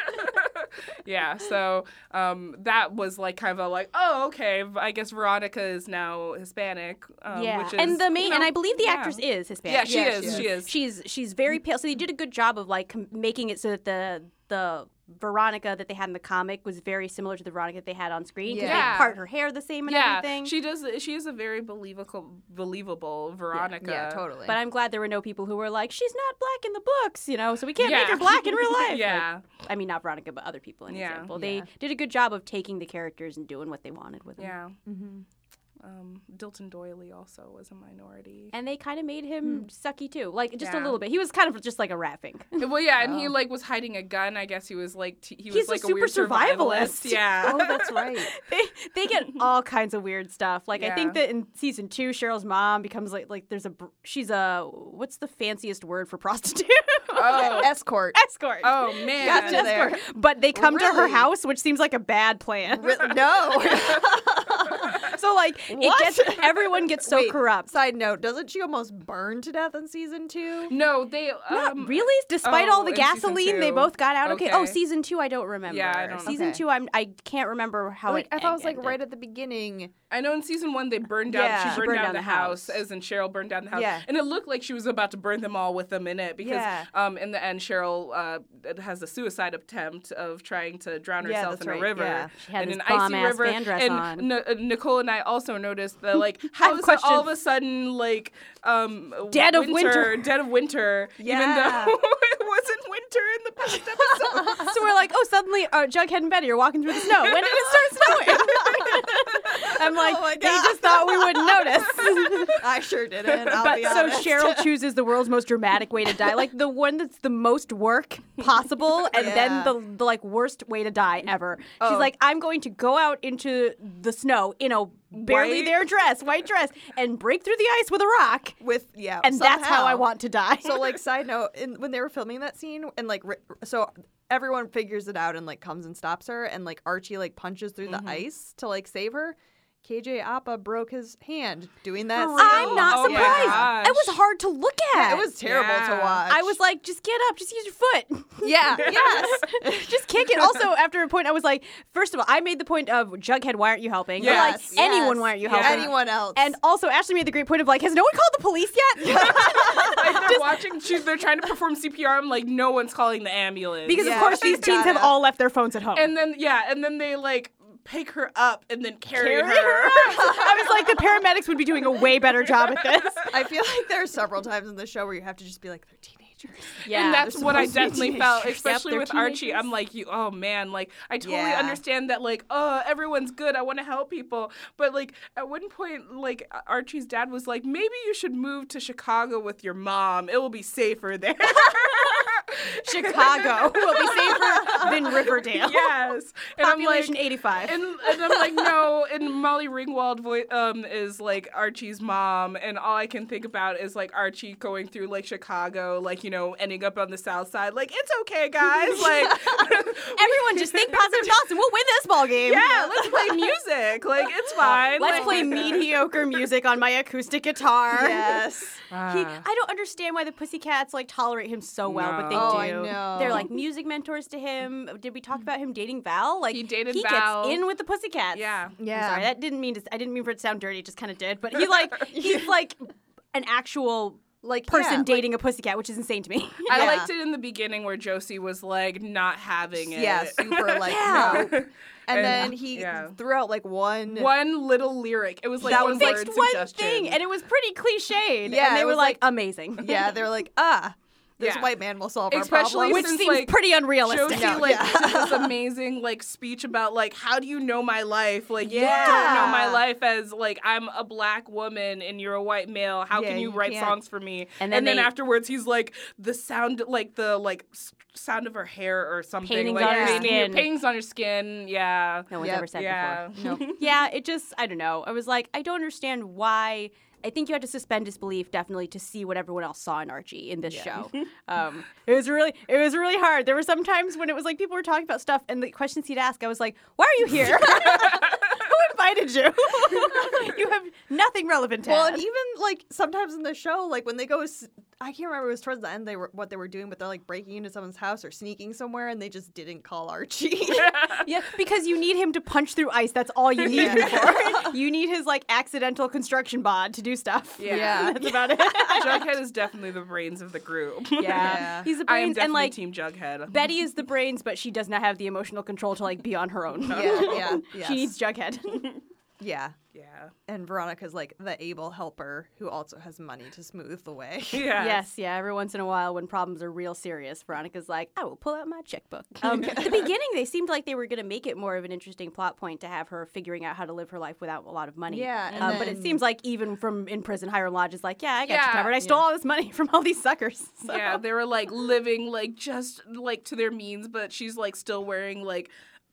Yeah, so um, that was like kind of a like, oh, okay, I guess Veronica is now Hispanic. Um, Yeah, which is, and the main, you know, and I believe the yeah. actress is Hispanic. Yeah, she Yeah, is. she She is. She's she's very pale. So they did a good job of like com- making it so that the the Veronica that they had in the comic was very similar to the Veronica that they had on screen. 'Cause Yeah. they part her hair the same and yeah, everything. she does. She is a very believable, believable Veronica. Yeah, totally. But I'm glad there were no people who were like, she's not black in the books, you know, so we can't make Yeah. her black in real life. Yeah. Like, I mean, not Veronica, but other people in Yeah. example. Yeah. They did a good job of taking the characters and doing what they wanted with them. Yeah. Mm-hmm. Um, Dilton Doily also was a minority. And they kind of made him sucky too, like just a Yeah. little bit. He was kind of just like a rat fink. Well, yeah, and Oh. he like was hiding a gun. I guess he was like t- he was He's a like a, super weird survivalist. survivalist. Yeah. Oh, that's right. they they get all kinds of weird stuff. Like I think Yeah. that in season two, Cheryl's mom becomes like like there's a br- she's a what's the fanciest word for prostitute? Oh. Escort. Escort. Oh man. Gotcha there. But they come to her Really? house, which seems like a bad plan. Re- no. So like What? it gets everyone gets so Wait, corrupt. Side note: doesn't she almost burn to death in season two? No, they Not um, really. Despite all oh, the in season gasoline, they two. both got out okay. Oh, Okay. season two, I don't remember. Yeah, I don't- Season Okay. two, I'm I can't remember how Like, it. I thought it was like ended. right at the beginning. I know in season one they burned down. Yeah. She burned, down, the house, house. as in Cheryl burned down the house, Yeah. and it looked like she was about to burn them all with them in it because Yeah. um, in the end Cheryl uh, has a suicide attempt of trying to drown Yeah, herself that's in a right, river. yeah. She had in this an icy bomb-ass river. fan dress and on. N- uh, Nicole and I also noticed that like how have is it all of questions. a sudden like um, Dead of winter. dead of winter, Yeah. even though it wasn't winter in the past episode. So we're like, oh, suddenly uh, Jughead and Betty are walking through the snow. When did it start snowing? I'm like, Oh my they God. just thought we wouldn't notice. I sure didn't. I'll But be so honest. Cheryl chooses the world's most dramatic way to die, like the one that's the most work possible, and Yeah. then the, the like worst way to die ever. She's Oh. like, I'm going to go out into the snow in a barely White? there dress, white dress, and break through the ice with a rock, with yeah, and that's how I somehow. want to die. So like side note, in, when they were filming that scene and like ri- so everyone figures it out and like comes and stops her and like Archie like punches through the ice to like save her. K J Appa broke his hand doing that. For scene. I'm not Oh my surprised. gosh. It was hard to look at. Yeah, it was terrible Yeah. to watch. I was like, just get up, just use your foot. yeah, yes. Just kick it. Also, after a point, I was like, first of all, I made the point of Jughead, why aren't you helping? Or, like, Yes, anyone, yes. why aren't you Yeah. helping? Anyone else? And also, Ashley made the great point of like, has no one called the police yet? Like they're watching, she, they're trying to perform C P R. I'm like, no one's calling the ambulance. Because Yeah, of course these she's teens have gotta. all left their phones at home. and then yeah, and then they like pick her up and then carry, Carry her. her. I was like, the paramedics would be doing a way better job at this. I feel like there are several times in the show where you have to just be like, they're teenagers. Yeah, and that's they're what I supposed to be definitely felt, teenagers. especially Yep, with they're Archie. teenagers. I'm like, you, oh man, like I totally Yeah. understand that, like, oh, everyone's good. I want to help people, but like at one point, like Archie's dad was like, maybe you should move to Chicago with your mom. It will be safer there. Chicago will be safer than Riverdale. Yes, and I'm like, Population eighty-five. And, and I'm like, no. And Molly Ringwald vo- um, is like Archie's mom, and all I can think about is like Archie going through like Chicago, like you know, ending up on the South Side. Like it's okay, guys. Like Everyone just think positive thoughts and we'll win this ball game. yeah, let's play music. Like it's fine. Let's Like- play mediocre music on my acoustic guitar. Yes. He, Ah. I don't understand why the Pussycats like tolerate him so well, but they No. Oh, do. I know. They're like music mentors to him. Did we talk about him dating Val? Like He dated he Val. gets in with the Pussycats. Yeah. I'm Yeah. sorry, that didn't mean to. I didn't mean for it to sound dirty. It just kind of did. But he like he's like an actual Like person yeah, like- dating a pussycat, which is insane to me. I Yeah. liked it in the beginning where Josie was like not having it. yeah, super like Yeah. no. And, And, then he yeah. threw out like one. One little lyric. It was like That one was, He like, word fixed one suggestion. thing, and it was pretty cliched. Yeah, and they it were was like, like- amazing. Yeah, they're like ah, this Yeah. white man will solve Especially our problems. which since, seems like, pretty unrealistic. Josie No, like yeah. did this amazing like speech about like how do you know my life? Like you Yeah. don't know my life as like I'm a black woman and you're a white male. How Yeah, can you, you write can't. songs for me? And And then then, they- afterwards he's like the sound like the like s- sound of her hair or something. Paintings like on her painting- skin. Paintings on her skin. Yeah. No one's Yep. ever said Yeah. before. No. Yeah, it just, I don't know. I was like, I don't understand why. I think you had to suspend disbelief definitely to see what everyone else saw in Archie in this show. Um, it was really, it was really hard. There were some times when it was like people were talking about stuff and the questions he'd ask, I was like, why are you here? Who invited you. You have nothing relevant to Well, add. and even like sometimes in the show, like when they go, s- I can't remember, it was towards the end they were what they were doing, but they're like breaking into someone's house or sneaking somewhere, and they just didn't call Archie. Yeah, because you need him to punch through ice. That's all you need him for. You need his like accidental construction bod to do stuff. Yeah. Yeah. That's about it. Jughead is definitely the brains of the group. Yeah. Yeah. He's the I am brains, definitely and like Team Jughead. Betty is the brains, but she does not have the emotional control to like be on her own. yeah, yeah, yes. She needs Jughead. yeah. Yeah. And Veronica's like the able helper who also has money to smooth the way. Yeah. Yes, yeah. Every once in a while, when problems are real serious, Veronica's like, "I will pull out my checkbook." Um, at the beginning, they seemed like they were going to make it more of an interesting plot point to have her figuring out how to live her life without a lot of money. Yeah, and Um, but it then- seems like even from in prison, Hiram Lodge is like, "Yeah, I got Yeah. you covered. I stole Yeah. all this money from all these suckers." So. Yeah, they were like living like just like to their means, but she's like still wearing like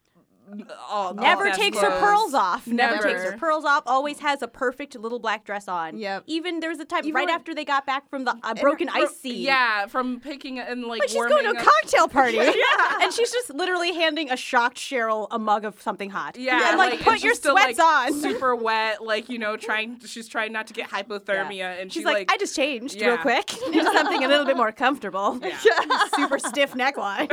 all Never all takes best her clothes. pearls off. Never. Never. takes her pearls off. Always has a perfect little black dress on. Yep. Even there was a time Even right when- after they got back from the uh, broken Fro- ice scene. Yeah, from picking and like Like she's warming going to a up- cocktail party. Yeah. And she's just literally handing a shocked Cheryl a mug of something hot. Yeah, And like, and put she's your still, sweats like, on. super wet, like you know, trying. She's trying not to get hypothermia, and She's she like, like, I just changed real Yeah. quick into something a little bit more comfortable. Yeah. Super stiff neckline.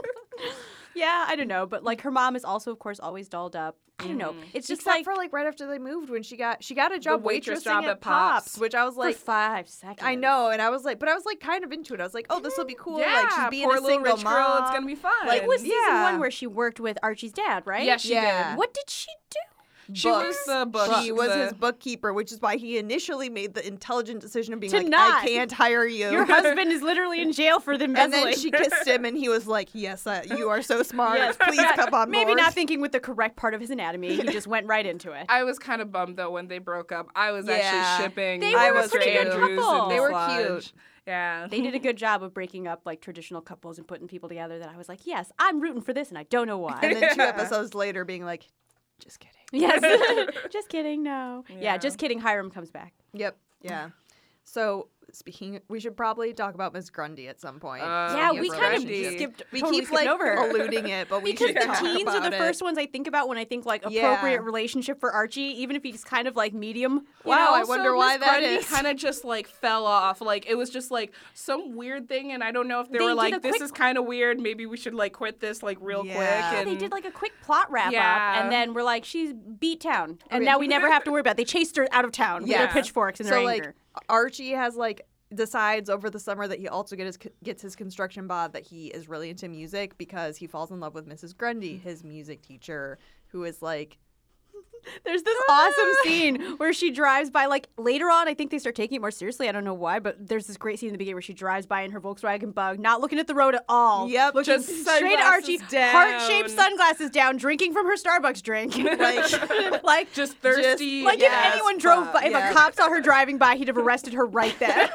Yeah, I don't know, but like her mom is also, of course, always dolled up. I don't know. It's just Except like for like right after they moved when she got she got a job waitress waitressing job at at Pops. Pops, which I was for like, five seconds. I know, and I was like, but I was like kind of into it. I was like, oh, this will be cool. yeah, like she's being poor a little single rich mom. girl. It's gonna be fun. Like, it was season Yeah. one where she worked with Archie's dad, right? Yeah, she Yeah. did. What did she do? She was Books. the book. She was the- his bookkeeper, which is why he initially made the intelligent decision of being To like, not. I can't hire you. Your husband is literally in jail for the and embezzling. then she kissed him, and he was like, "Yes, uh, you are so smart. Yes. Please come on Maybe board." not thinking with the correct part of his anatomy. He just went right into it. I was kind of bummed though when they broke up. I was Yeah. actually shipping. They were a Mister pretty good Andrews couple. and They were Sludge. cute. Yeah. They did a good job of breaking up like traditional couples and putting people together that I was like, yes, I'm rooting for this and I don't know why. And then two Yeah. episodes later, being like, "Just kidding." Yes. Just kidding, no. Yeah. Yeah. just kidding. Hiram comes back. Yep. Yeah. So speaking, we should probably talk about Miss Grundy at some point. Uh, yeah, Speaking we of kind of relationships. skipped, We totally keep skipped like over her. alluding it, but we Because should the talk teens about are the it. first ones I think about when I think like Yeah. appropriate relationship for Archie, even if he's kind of like medium. You Wow, know, I also, wonder why Miss that Grundy is. kind of just like fell off. Like it was just like some weird thing, and I don't know if they, They were did like, a "This quick- is kind of weird. Maybe we should like quit this like real Yeah. quick." Yeah, And they did like a quick plot wrap Yeah. up, and then we're like, she's beat town, and Okay. now we never have to worry about it. They chased her out of town with Yeah. their pitchforks and So their like anger. Archie has like decides over the summer that he also get his, gets his construction bod that he is really into music because he falls in love with Missus Grundy, his music teacher, who is like, There's this awesome scene where she drives by, like, later on, I think they start taking it more seriously. I don't know why, but there's this great scene in the beginning where she drives by in her Volkswagen Bug, not looking at the road at all. Yep, looking just straight at Archie, sunglasses down. heart-shaped sunglasses down, drinking from her Starbucks drink. like, like, just thirsty. like yes, if anyone drove by, if yeah. a cop saw her driving by, he'd have arrested her right there.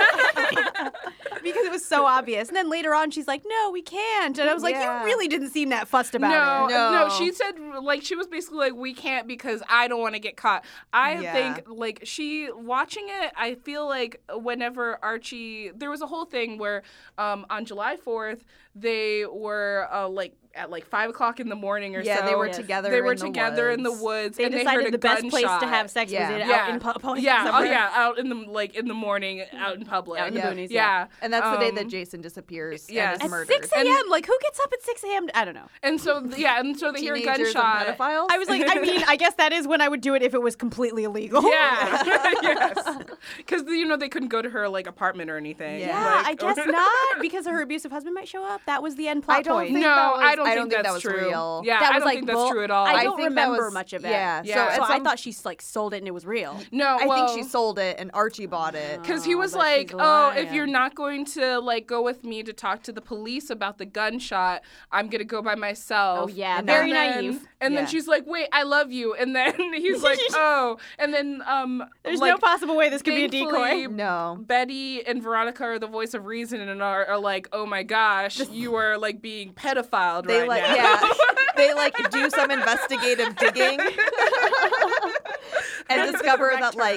Because it was so obvious. And then later on, she's like, no, we can't. And I was like, Yeah. you really didn't seem that fussed about no, it. No. no, She said like she was basically like, we can't because I don't want to get caught. I Yeah. think like she watching it. I feel like whenever Archie, there was a whole thing where um, on July fourth they were uh, like at like five o'clock in the morning or yeah, so. they were Yes. together. They were in the together in the woods. woods. They and decided they heard a the best place to gunshot. have sex Yeah. was in, Yeah. out in public. Yeah, oh somewhere. yeah, out in the like in the morning, out in public. Out in the Yeah. boonies, yeah. yeah. And that's the day that Um, Jason disappears yes. and At is murdered. six a.m. Like, who gets up at six a.m.? I don't know. And so yeah, and so they hear a Teenagers gunshot. and pedophiles. I was like, I mean, I guess that is when I would do it if it was completely illegal. Yeah, yes, because you know they couldn't go to her like apartment or anything. Yeah. Yeah, Like- I guess not, because her abusive husband might show up. That was the end plot I don't point. think no, that was- I don't I think don't think that's that was true. real. Yeah, that I was don't like think that's bull- true at all. I I don't think that remember was- much of it. yeah, Yeah. So, so I some- thought she like sold it and it was real. no, I well, think she sold it and Archie bought it. Because he Oh, was but like, she's "Oh, if lying. you're not going to like go with me to talk to the police about the gunshot, I'm gonna go by myself." Oh yeah, And very then- naive. And Yeah. then she's like, "Wait, I love you." And then he's like, "Oh." And then um, There's like, no possible way this could be a thankfully, decoy. No. Betty and Veronica are the voice of reason and are, are like, "Oh my gosh, you are like being pedophiled They right like now." yeah. They like do some investigative digging and That's the discover correct that like term.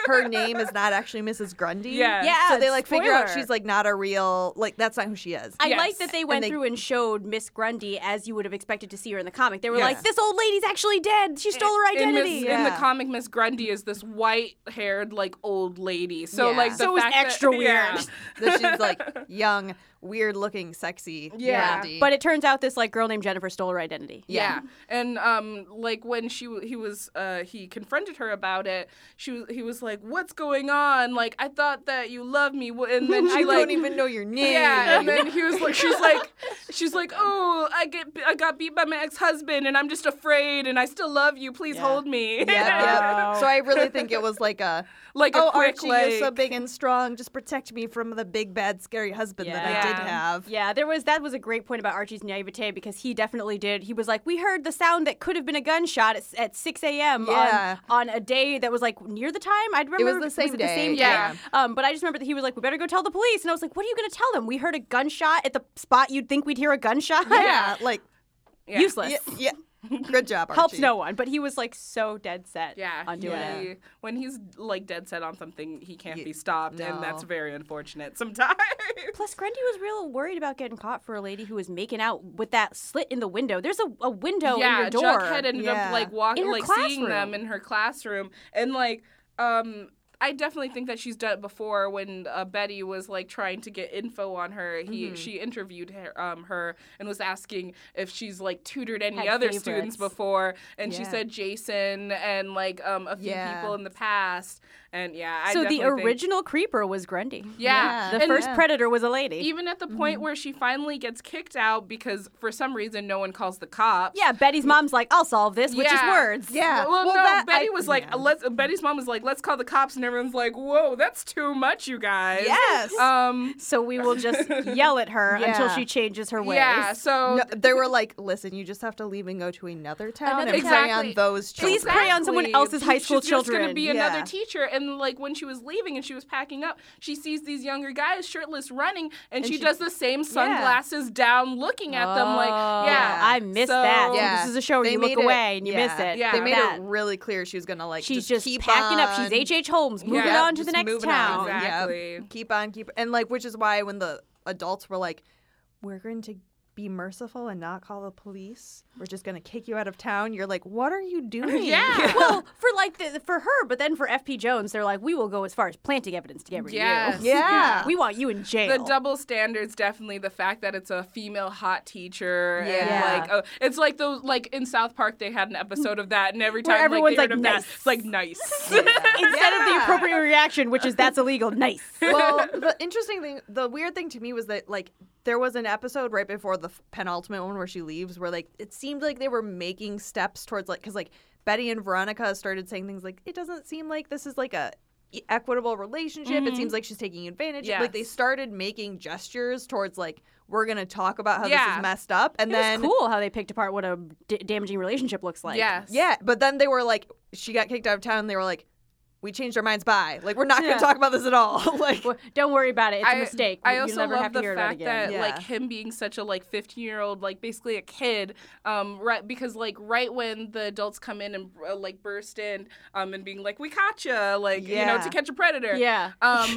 her name is not actually Missus Grundy. Yeah. Yeah, So they like figure out spoiler. she's like not a real like that's not who she is. I Yes. like that they went they- through and showed Miss Grundy as you would have expected to see her in the comic. They were Yeah. like, this old lady's actually dead. She stole her In, Miss, identity. in the Yeah. comic, Miss Grundy is this white-haired, like, old lady. So, Yeah. like, the So it was fact extra that, yeah. weird. That she's like young, weird looking, sexy. Yeah. Grundy. But it turns out this like girl named Jennifer stole her identity. Yeah. and um, like when she w- he was uh he confronted her about it, she was he was like, "What's going on? Like, I thought that you loved me," Wh- and then she I like. don't even know your name. Yeah, and then he was like, she's like, she's like, oh, I get, I got beat by my ex-husband, and I'm just afraid, and I still love you. Please Yeah. hold me. Yep, yep. So I really think it was like a Like a oh quick, Archie, like, you're so big and strong. Just protect me from the big bad scary husband that I Yeah. did have. Yeah, there was that was a great point about Archie's naivete because he definitely did. He was like, we heard the sound that could have been a gunshot at, at six a.m. Yeah. on on a day that was like near the time. I remember the same it day, The same yeah. day. Um, but I just remember that he was like, we better go tell the police, and I was like, what are you going to tell them? We heard a gunshot at the spot you'd think we'd hear a gunshot. Yeah, like Yeah. Useless. yeah, yeah. Good job, Archie. Helps no one, but he was like so dead set Yeah, on doing Yeah. it. he- when he's like dead set on something, he can't Ye- be stopped, no. and that's very unfortunate sometimes. Plus, Grundy was real worried about getting caught for a lady who was making out with that slit in the window. There's a, a window in yeah, your door. Jughead ended Yeah. up like walking, In her like seeing them classroom. in her classroom, and like, um. I definitely think that she's done it before. When uh, Betty was like trying to get info on her, he Mm-hmm. she interviewed her, um, her and was asking if she's like tutored any Had other favorites. students before, and she Yeah. said Jason and like um, a few Yeah. people in the past, and yeah. I So the definitely think- original creeper was Grundy. yeah, Yeah. The and first yeah. predator was a lady. even at the point where she finally gets kicked out because for some reason no one calls the cops. Yeah, Betty's mom's like, I'll solve this, which is Yeah. words. Yeah. Well, Well, no, that- Betty I- was like, yeah. let's. Betty's mom was like, let's call the cops, and everyone's like, whoa, that's too much, you guys. Yes. Um. So we will just yell at her Yeah. until she changes her ways. Yeah. So. No, they were like, listen, you just have to leave and go to another town Another and town. prey Exactly. on those children. Please prey on someone else's high school She's just children. gonna be Yeah. another teacher, and like when she was leaving and she was packing up, she sees these younger guys shirtless running, and, And she, she- does the same sunglasses down, looking at them like, Oh, yeah, I missed So- that. Yeah. This is a show where They you look made it- away and you yeah. miss it. Yeah. They made That. it really clear she was gonna like She's just, just, keep packing up. She's on- H H. Holmes, moving Yeah, on to the just next moving town. on. Yeah. Exactly. Keep on, keep and like which is why when the adults were like, we're going to be merciful and not call the police. We're just gonna kick you out of town. You're like, what are you doing? Yeah. Well, for like the, for her, but then for F P. Jones, they're like, we will go as far as planting evidence to get rid Yes. of you. Yeah. We want you in jail. The double standards, definitely the fact that it's a female hot teacher, Yeah. and like, oh, it's like those, like in South Park, they had an episode of that, and every Where time everyone's like, they heard like, of nice. that, it's like nice. Instead of the Yeah. appropriate reaction, which is that's illegal. Nice. Well, the interesting thing, the weird thing to me was that like there was an episode right before the f- penultimate one where she leaves, where like it seemed like they were making steps towards like because like Betty and Veronica started saying things like it doesn't seem like this is like a e- equitable relationship. It seems like she's taking advantage. Like they Yes. started making gestures towards like we're gonna talk about how this Yeah. is messed up, and It then was cool how they picked apart what a d- damaging relationship looks like. Yes. yeah, but then they were like she got kicked out of town, and they were like. We changed our minds by. Like, we're not going Yeah. to talk about this at all. like, Well, don't worry about it. It's a I- mistake. I You'll also never love have to the hear about it fact again. that Yeah. like him being such a like fifteen year old, like basically a kid, um, right? Because like right when the adults come in and uh, like burst in, um, and being like, "We caught ya," like you know, Yeah. to catch a predator. Yeah. Um,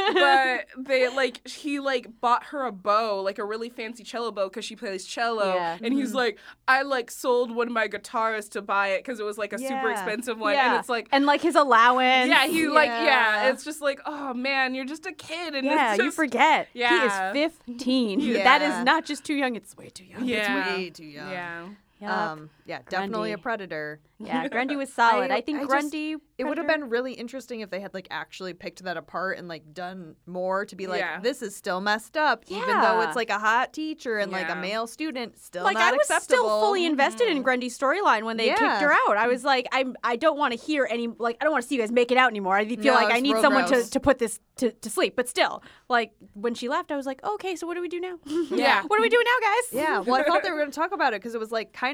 but they like he like bought her a bow, like a really fancy cello bow, because she plays cello, Yeah. and he's like, I like sold one of my guitars to buy it because it was like a super Yeah. expensive one, yeah. and it's like. and like his allowance. Yeah, he like yeah. Yeah. It's just like, oh man, you're just a kid, and Yeah, it's you just, forget. Yeah. He is fifteen. Yeah. That is not just too young, it's way too young. Yeah. it's way too young. Yeah. Yup. Um, yeah, definitely a Grundy. predator. Yeah, Grundy was solid. I, I- think I just- Grundy. It would have Predator- been really interesting if they had like actually picked that apart and like done more to be like, Yeah. this is still messed up, even though Yeah. it's like a hot teacher and like a Yeah. male student, still like not I was acceptable. still fully invested in Grundy's storyline when they Yeah. kicked her out. I was like, I'm. I don't want to hear any. Like, I don't want to see you guys make it out anymore. I feel No, like I it's need real someone to, gross. to put this to, to sleep. But still, like when she left, I was like, okay, so what do we do now? Yeah. what do we do now, guys? Yeah, well, I thought they were going to talk about it because it was like kind of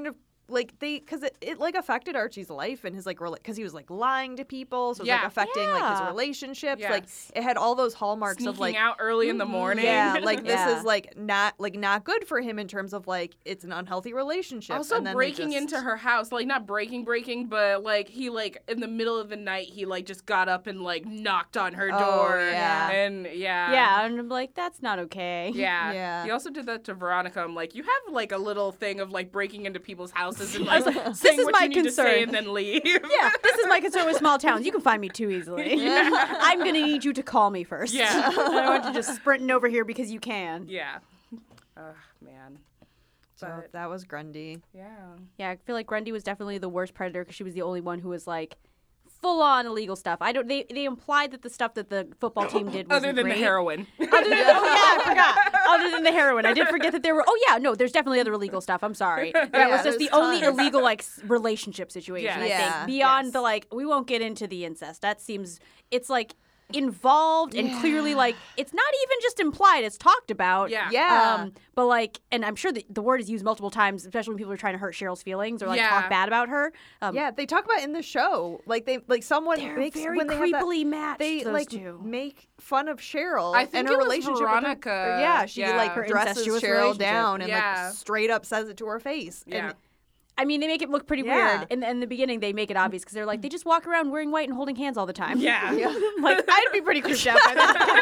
like they because it, it like affected Archie's life and his like because he was like lying to people, so it was Yeah. like affecting like his Yeah. relationships. Yes. Like it had all those hallmarks Sneaking of like out early in the morning. yeah, like this Yeah. is like not like not good for him in terms of like it's an unhealthy relationship. Also and then they breaking just- into her house, like not breaking, breaking, but like he like in the middle of the night he like just got up and like knocked on her Oh, door. yeah. And yeah. Yeah, and I'm like, that's not okay. Yeah. Yeah. He also did that to Veronica. I'm like, you have like a little thing of like breaking into people's houses and like This saying is what my you need to say concern. and then leave. Yeah, this is my concern with small towns. You can find me too easily. I'm gonna need you to call me first. Yeah. I don't want you just sprinting over here because you can. Yeah. Ugh, man. So But that was Grundy. yeah. Yeah, I feel like Grundy was definitely the worst predator because she was the only one who was like full on illegal stuff. I don't. They they implied that the stuff that the football team did was Other than great. the heroin. Other than, oh yeah, I forgot. Other than the heroin, I did forget that there were. Oh yeah, no, there's definitely other illegal stuff. I'm sorry. That Yeah, was just the there's only tons. illegal like s- relationship situation. Yeah. I Yeah. think beyond Yes. the like, we won't get into the incest. That seems it's like involved and clearly like it's not even just implied. It's talked about. Yeah. Yeah. Um, but like, and I'm sure that the word is used multiple times, especially when people are trying to hurt Cheryl's feelings or like Yeah. talk bad about her. Um, Yeah, they talk about it in the show. Like they like someone they're makes very when they have that, creepily matched. they those like two. make fun of Cheryl I think and her it was relationship with her. Veronica. or yeah, she Yeah. like Her dresses incestuous Cheryl relationship. down and Yeah. like straight up says it to her face. Yeah. And I mean, they make it look pretty Yeah. weird. In, in the beginning, they make it obvious because they're like, they just walk around wearing white and holding hands all the time. Yeah. like, I'd be pretty creeped out by that.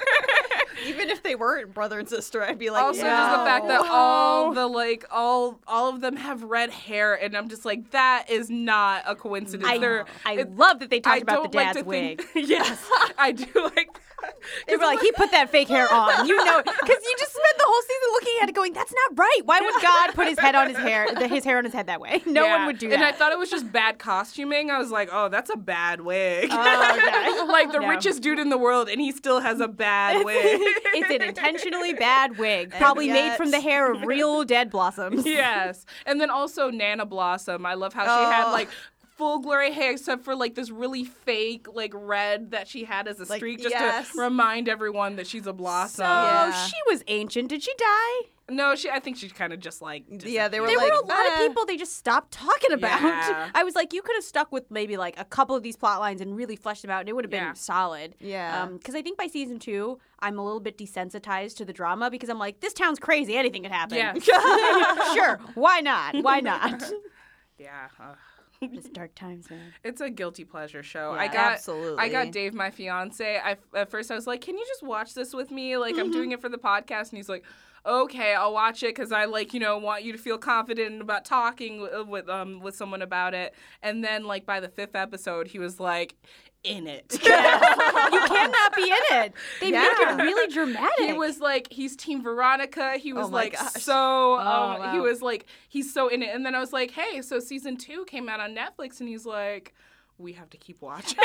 even if they weren't brother and sister, I'd be like, Also, no. just the fact that all the like all all of them have red hair, and I'm just like, that is not a coincidence. I, They're- I it- love that they talked I about the don't like dad's to wig. think. Yes, I do like that. They were like, he put that fake hair on. You know, because you just spent the whole season looking at it going, that's not right. Why would God put his head on his hair, the, his hair on his head that way? No Yeah. one would do that. And I thought it was just bad costuming. I was like, oh, that's a bad wig. Oh, okay. like the No. richest dude in the world, and he still has a bad wig. It's an intentionally bad wig, probably made yet- from the hair of real dead blossoms. Yes. And then also Nana Blossom. I love how she had Oh. like full glory hair except for like this really fake like red that she had as a Like, streak just yes. to remind everyone that she's a blossom. So Yeah. she was ancient. Did she die? No, she I think she kind of just like Yeah, they were There like, were a lot eh. of people they just stopped talking about. Yeah. I was like, you could have stuck with maybe like a couple of these plot lines and really fleshed them out, and it would have been Yeah. solid. Yeah. Because I think by season two, I'm a little bit desensitized to the drama because I'm like, this town's crazy. Anything could happen. Yeah. Sure. Why not? Why not? Yeah. ugh. It's dark times, man. It's a guilty pleasure show. Yeah, I got absolutely. I got Dave, my fiance. I at first I was like, "Can you just watch this with me? Like I'm doing it for the podcast." And he's like, "Okay, I'll watch it because I like you know want you to feel confident about talking with, with um with someone about it." And then like by the fifth episode, he was like, "In it." You cannot be in it. They make Yeah. it really dramatic. He was like, he's Team Veronica. He was Oh my like gosh. so. Um, Oh, wow. He was like, he's so in it. And then I was like, hey, so season two came out on Netflix, and he's like, we have to keep watching.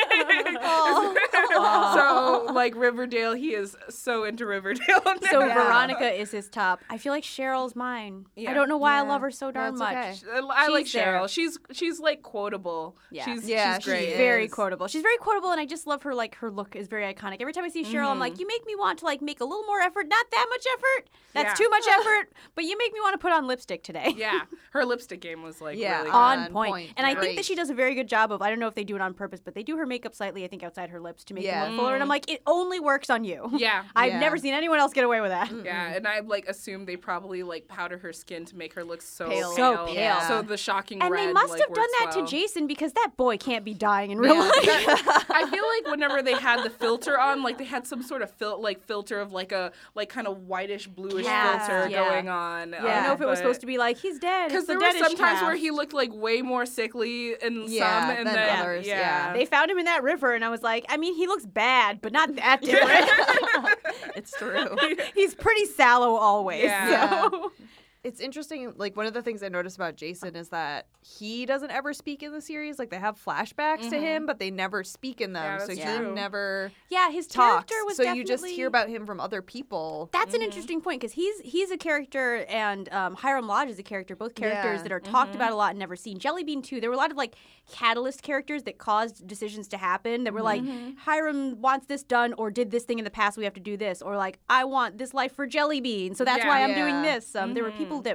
So like Riverdale, he is so into Riverdale now. So Yeah. Veronica is his top. I feel like Cheryl's mine. Yeah. I don't know why I Yeah. love her so darn That's much. okay. I like She's there. Cheryl. She's she's like quotable. Yeah. She's, Yeah, she's she great. She's is. very quotable. She's very quotable, and I just love her. Like her look is very iconic. Every time I see Cheryl, I'm like, you make me want to like make a little more effort. Not that much effort. That's Yeah. too much effort. But you make me want to put on lipstick today. Yeah, her lipstick game was like Yeah, really On On point. point. And I think Great. that she does a very good job of, I don't know if they do it on purpose, but they do her makeup slightly, I think, outside her lips to make Yeah. them look fuller. And I'm like, it only works on you. Yeah. I've Yeah. never seen anyone else get away with that. Yeah, and I like assume they probably like powder her skin to make her look so Pale. So pale. Yeah. So the shocking And red, they must like, have done works that well. to Jason because that boy can't be dying in real Yeah. life. I feel like whenever they had the filter on, like they had some sort of fil- like filter of like a like kind of whitish bluish Yeah. filter Yeah. going on. I don't know if it was supposed to be like, he's dead. because It's the there were deadish some times where cast. he looked like way more sickly in Yeah, some, and than then others, yeah. yeah. They found him in that river, and I was like, I mean, he looks bad, but not that different. It's true. He's pretty sallow always. Yeah. So. It's interesting. Like one of the things I noticed about Jason is that he doesn't ever speak in the series. Like they have flashbacks to him, but they never speak in them. Yeah, so that's he true. never Yeah, his talks. character was So definitely... you just hear about him from other people. That's an interesting point because he's he's a character and um, Hiram Lodge is a character, both characters Yeah. that are talked about a lot and never seen. Jellybean too. There were a lot of like catalyst characters that caused decisions to happen that were like Hiram wants this done or did this thing in the past, we have to do this, or like I want this life for Jellybean, so that's Yeah. why I'm Yeah. doing this. Um, There were people that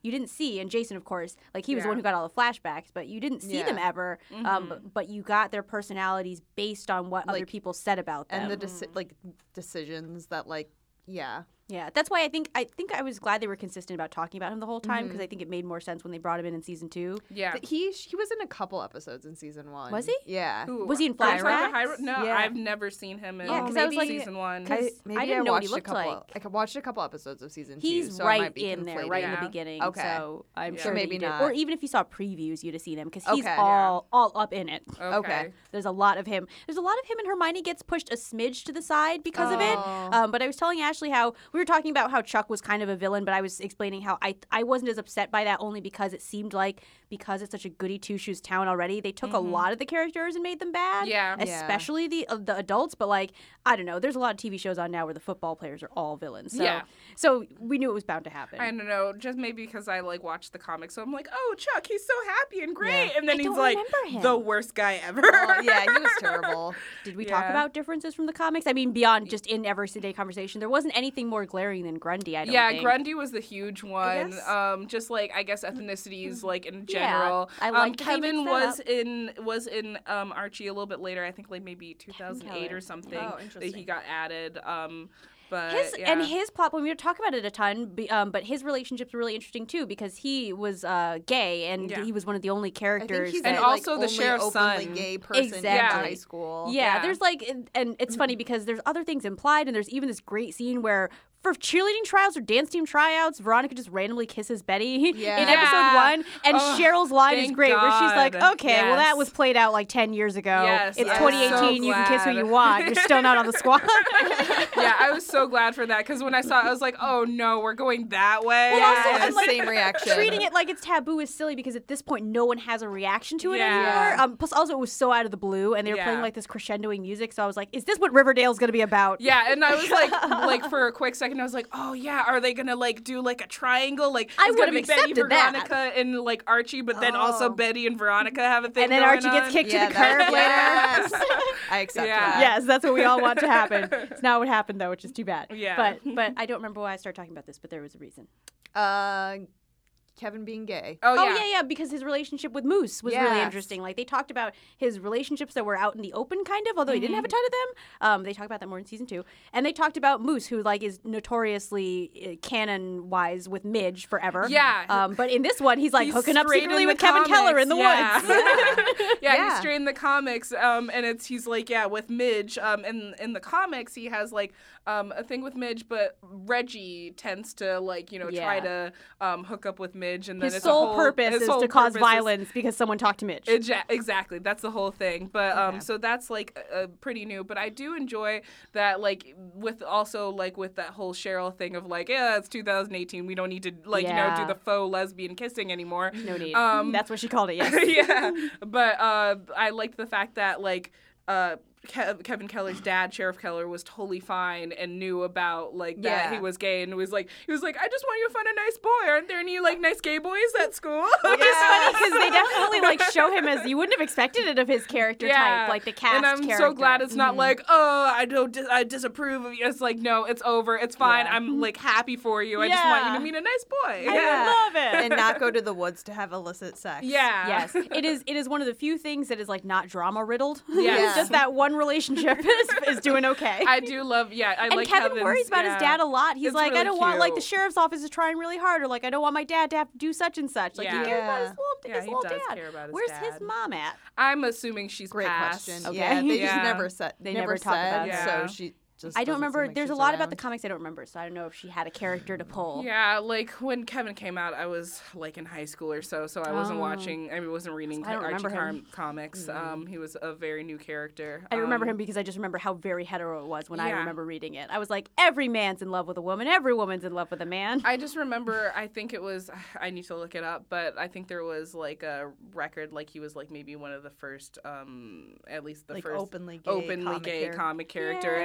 you didn't see. And Jason, of course, like he was the Yeah. one who got all the flashbacks, but you didn't see Yeah. them ever. Mm-hmm. Um, but, but you got their personalities based on what other Like- people said about them. and the deci- like decisions that like yeah Yeah, that's why I think I think I was glad they were consistent about talking about him the whole time Mm-hmm. because I think it made more sense when they brought him in in season two. Yeah. But he he was in a couple episodes in season one. Was he? Yeah. Who- Was he in High Road to flashbacks? High Road? No, Yeah. I've never seen him in Yeah, 'cause I was like- season one. Cause- I, maybe I didn't know what he watched looked a couple. like. I watched a couple episodes of season He's two, so I might right be in there, conflating. right in Yeah. the beginning. Okay. So I'm Yeah. sure So that maybe you did. not. Or even if you saw previews, you'd have seen him because he's Okay. all all up in it. Okay. There's a lot of him. There's a lot of him, and Hermione gets pushed a smidge to the side because of it. Oh. Um, but I was telling Ashley how we were talking about how Chuck was kind of a villain, but I was explaining how I I wasn't as upset by that only because it seemed like because it's such a goody two shoes town already, they took a lot of the characters and made them bad. Yeah. Yeah. especially the uh, the adults. But like I don't know, there's a lot of T V shows on now where the football players are all villains. So, Yeah. so we knew it was bound to happen. I don't know, just maybe because I like watched the comics, so I'm like, oh, Chuck, he's so happy and great, Yeah. and then I he's don't like remember him. the worst guy ever. Oh, yeah, he was terrible. Did we talk Yeah. about differences from the comics? I mean, beyond just in everyday conversation, there wasn't anything more glaring than Grundy. I don't yeah, think. Grundy was the huge one. guess. Um, just like I guess ethnicities, like in Yeah, general. I um, like that they Kevin mixed that was up. in was in um Archie a little bit later. I think like maybe two thousand eight Keller. or something. Oh, that interesting. he got added. Um, but His yeah. and his plot point, we don't talk about it a ton, be- um, but his relationships were really interesting too because he was uh, gay and Yeah. he was one of the only I characters. think he's that, And the, also like, the only sheriff's openly son. gay person Exactly. in high school. Yeah, Yeah. there's like, and- and it's funny because there's other things implied, and there's even this great scene where for cheerleading trials or dance team tryouts, Veronica just randomly kisses Betty Yeah. in Yeah. episode one, and Oh, Cheryl's line is thank great, where she's like, God. "Okay, well that Yes. was played out like ten years ago. Yes, it's I was twenty eighteen. so You can kiss who glad. you want. You're still not on the squad." yeah, I was so glad for that because when I saw it, I was like, oh no, we're going that way. Well, also, Yeah, I'm like, same reaction. Treating it like it's taboo is silly because at this point no one has a reaction to it Yeah. anymore. Um, plus, also it was so out of the blue, and they were playing Yeah. like this crescendoing music. So I was like, "Is this what Riverdale's going to be about?" Yeah, and I was like, like for a quick second, I was like, oh yeah, are they gonna like do like a triangle? Like I it's gonna would've be Betty, accepted that. Veronica, and like Archie, but then also Oh. Betty and Veronica have a thing. And then going Archie gets on. kicked Yeah, to the curb later. yes. I accept Yeah. that. Yes, that's what we all want to happen. It's not what happened though, which is too bad. Yeah. But but I don't remember why I started talking about this, but there was a reason. Uh, Kevin being gay. Oh Oh yeah. yeah, yeah, because his relationship with Moose was really Yes. interesting. Like they talked about his relationships that were out in the open, kind of, although he didn't have a ton of them. Um, they talk about that more in season two, and they talked about Moose, who like is notoriously uh, canon-wise with Midge forever. Yeah. Um, but in this one, he's like He's hooking up straight secretly in with the Kevin Keller in the comics, woods. yeah. yeah, Yeah. he's straight in the comics, um, and it's he's like yeah with Midge. Um, in in the comics he has like um a thing with Midge, but Reggie tends to like you know try Yeah. to um hook up with Midge, and then His it's sole a whole, purpose his is whole to cause purpose is- violence because someone talked to Midge. Eja- exactly, that's the whole thing. But um, Okay. so that's like uh, pretty new. But I do enjoy that, like with also like with that whole Cheryl thing of like, yeah, it's two thousand eighteen. We don't need to like you Yeah. know do the faux lesbian kissing anymore. no need. Um, That's what she called it. Yes. yeah, but uh, I liked the fact that like uh, Ke- Kevin Keller's dad, Sheriff Keller, was totally fine and knew about like that Yeah. he was gay and was like he was like I just want you to find a nice boy. Aren't there any like nice gay boys at school? Which is funny because they definitely like show him as you wouldn't have expected it of his character type, like the cast and I'm character. so glad it's not like, oh, I don't, dis- I disapprove of you. It's like, no, it's over. It's fine. Yeah. I'm like happy for you. I just want you Yeah. to meet a nice boy. I love it. And not go to the woods to have illicit sex. yeah. Yes, it is. It is one of the few things that is like not drama riddled. Yes. Just that one relationship is, is doing okay. I do love. Yeah, I and like Kevin Kevin's- worries about yeah. his dad a lot. He's It's like, I really don't want like the cute. sheriff's office is trying really hard, or like I don't want my dad to have to do such and such. Like Yeah. he cares about his Yeah. little, Yeah, his he little does dad. care about his Where's dad. his mom at? I'm assuming she's Great passed. question. Okay. Yeah, they Yeah. just never said. They never, never talk said, about it. So Yeah. she just. I don't doesn't remember. seem like There's a she's lot about the around. comics I don't remember, so I don't know if she had a character to pull. Yeah, like when Kevin came out, I was like in high school or so, so I wasn't Oh. watching. I mean, wasn't reading I don't Archie remember Car- him. comics. Um, he was a very new character. I remember Um, him because I just remember how very hetero it was when I Yeah. remember reading it. I was like, every man's in love with a woman, every woman's in love with a man. I just remember, I think it was, I need to look it up, but I think there was like a record, like he was like maybe one of the first, um, at least the Like first openly gay openly comic gay character. comic character. And I Makes think he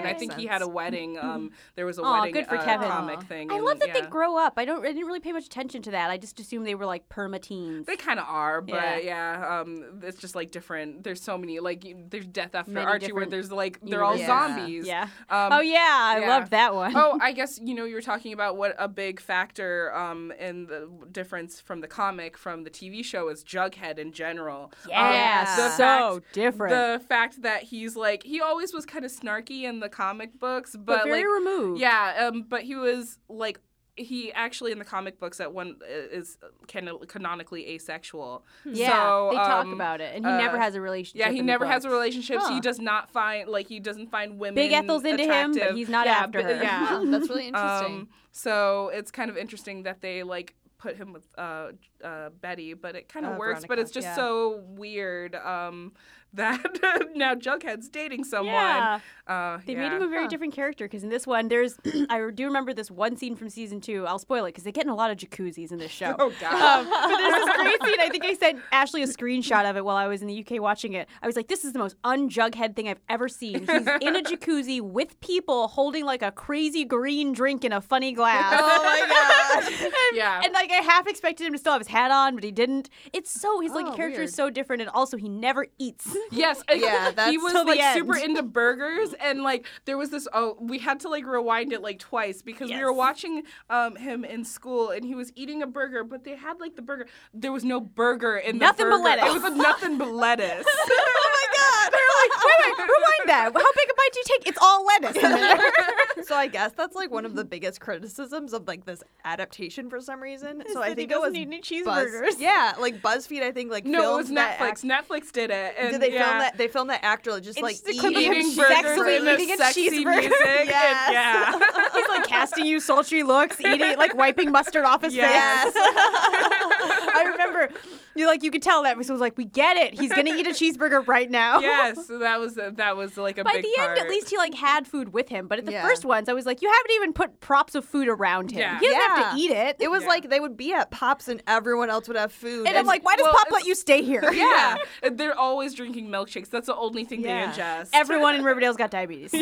he had a wedding. Um, there was a Aw, wedding good for uh, Kevin. comic Aw. thing. I and, love that yeah. they grow up. I don't. I didn't really pay much attention to that. I just assumed they were like perma-teens. They kind of are, but Yeah. yeah, um, it's just like different. There's so many, like you, there's Death After Many Archie, where different there's like they're all universes. Yeah. zombies. Yeah. Um, oh yeah, I yeah. loved that one. oh, I guess you know you were talking about what a big factor um, in the difference from the comic from the T V show is Jughead in general. yeah, Um, the so fact, different. The fact that he's like he always was kind of snarky in the comic books, but, but very like removed. yeah, um, but he was like. He actually in the comic books at one is can- canonically asexual. Yeah, so, they talk um, about it, and he uh, never has a relationship. Yeah, he in the never has a books. relationship. Huh. He does not find like he doesn't find women. Big Ethel's into him, but attractive. he's not yeah, after but- her. Yeah, That's really interesting. um, so it's kind of interesting that they like put him with uh, uh, Betty, but it kind of Uh, works. But Veronica, it's just yeah. so weird um, that now Jughead's dating someone. Yeah. Uh, They yeah. made him a very Huh. different character because in this one, there's I do remember this one scene from season two. I'll spoil it because they get in a lot of jacuzzis in this show. Oh God. Um, but there's this great scene. I think I sent Ashley a screenshot of it while I was in the U K watching it. I was like, this is the most un-Jughead thing I've ever seen. He's in a jacuzzi with people holding like a crazy green drink in a funny glass. Oh my god. and, Yeah. and like I half expected him to still have his hat on, but he didn't. It's so his like Oh, character weird. is so different, and also he never eats. Yes, Yeah, that's he was till the like end. super into burgers, and like there was this. Oh, we had to like rewind it like twice because we were Yes. watching um him in school, and he was eating a burger, but they had like the burger. There was no burger in Nothing the but burger. lettuce. It was nothing but lettuce. Oh my god! They're like, wait, wait, rewind that. How big a bite do you take? It's all lettuce in there. So I guess that's like one of the biggest criticisms of like this adaptation for some reason. So I that he think it was doesn't eat any Buzz- cheeseburgers. Yeah, like BuzzFeed. I think like no, it filmed was that Netflix. act- Netflix did it. And Did they yeah. film that? They filmed that actor just It's like just a clip of eating, him Eating sexily burgers and the eating a sexy cheeseburger. music. and- Yes. yeah. He's like casting you sultry looks, eating like wiping mustard off his Yes. face. I remember you like you could tell that because it was like, we get it. He's gonna eat a cheeseburger right now. yes, so that was a, that was like a By big the part. end, at least he like had food with him. But at the Yeah. first ones, I was like, you haven't even put props of food around him. Yeah. He doesn't have Yeah. to eat it. It was Yeah. like they would be at Pops and everyone else would have food. and I'm like, why does well, Pop it's- let you stay here? Yeah, they're always drinking milkshakes. That's the only thing Yeah. they ingest. Everyone in Riverdale's got diabetes.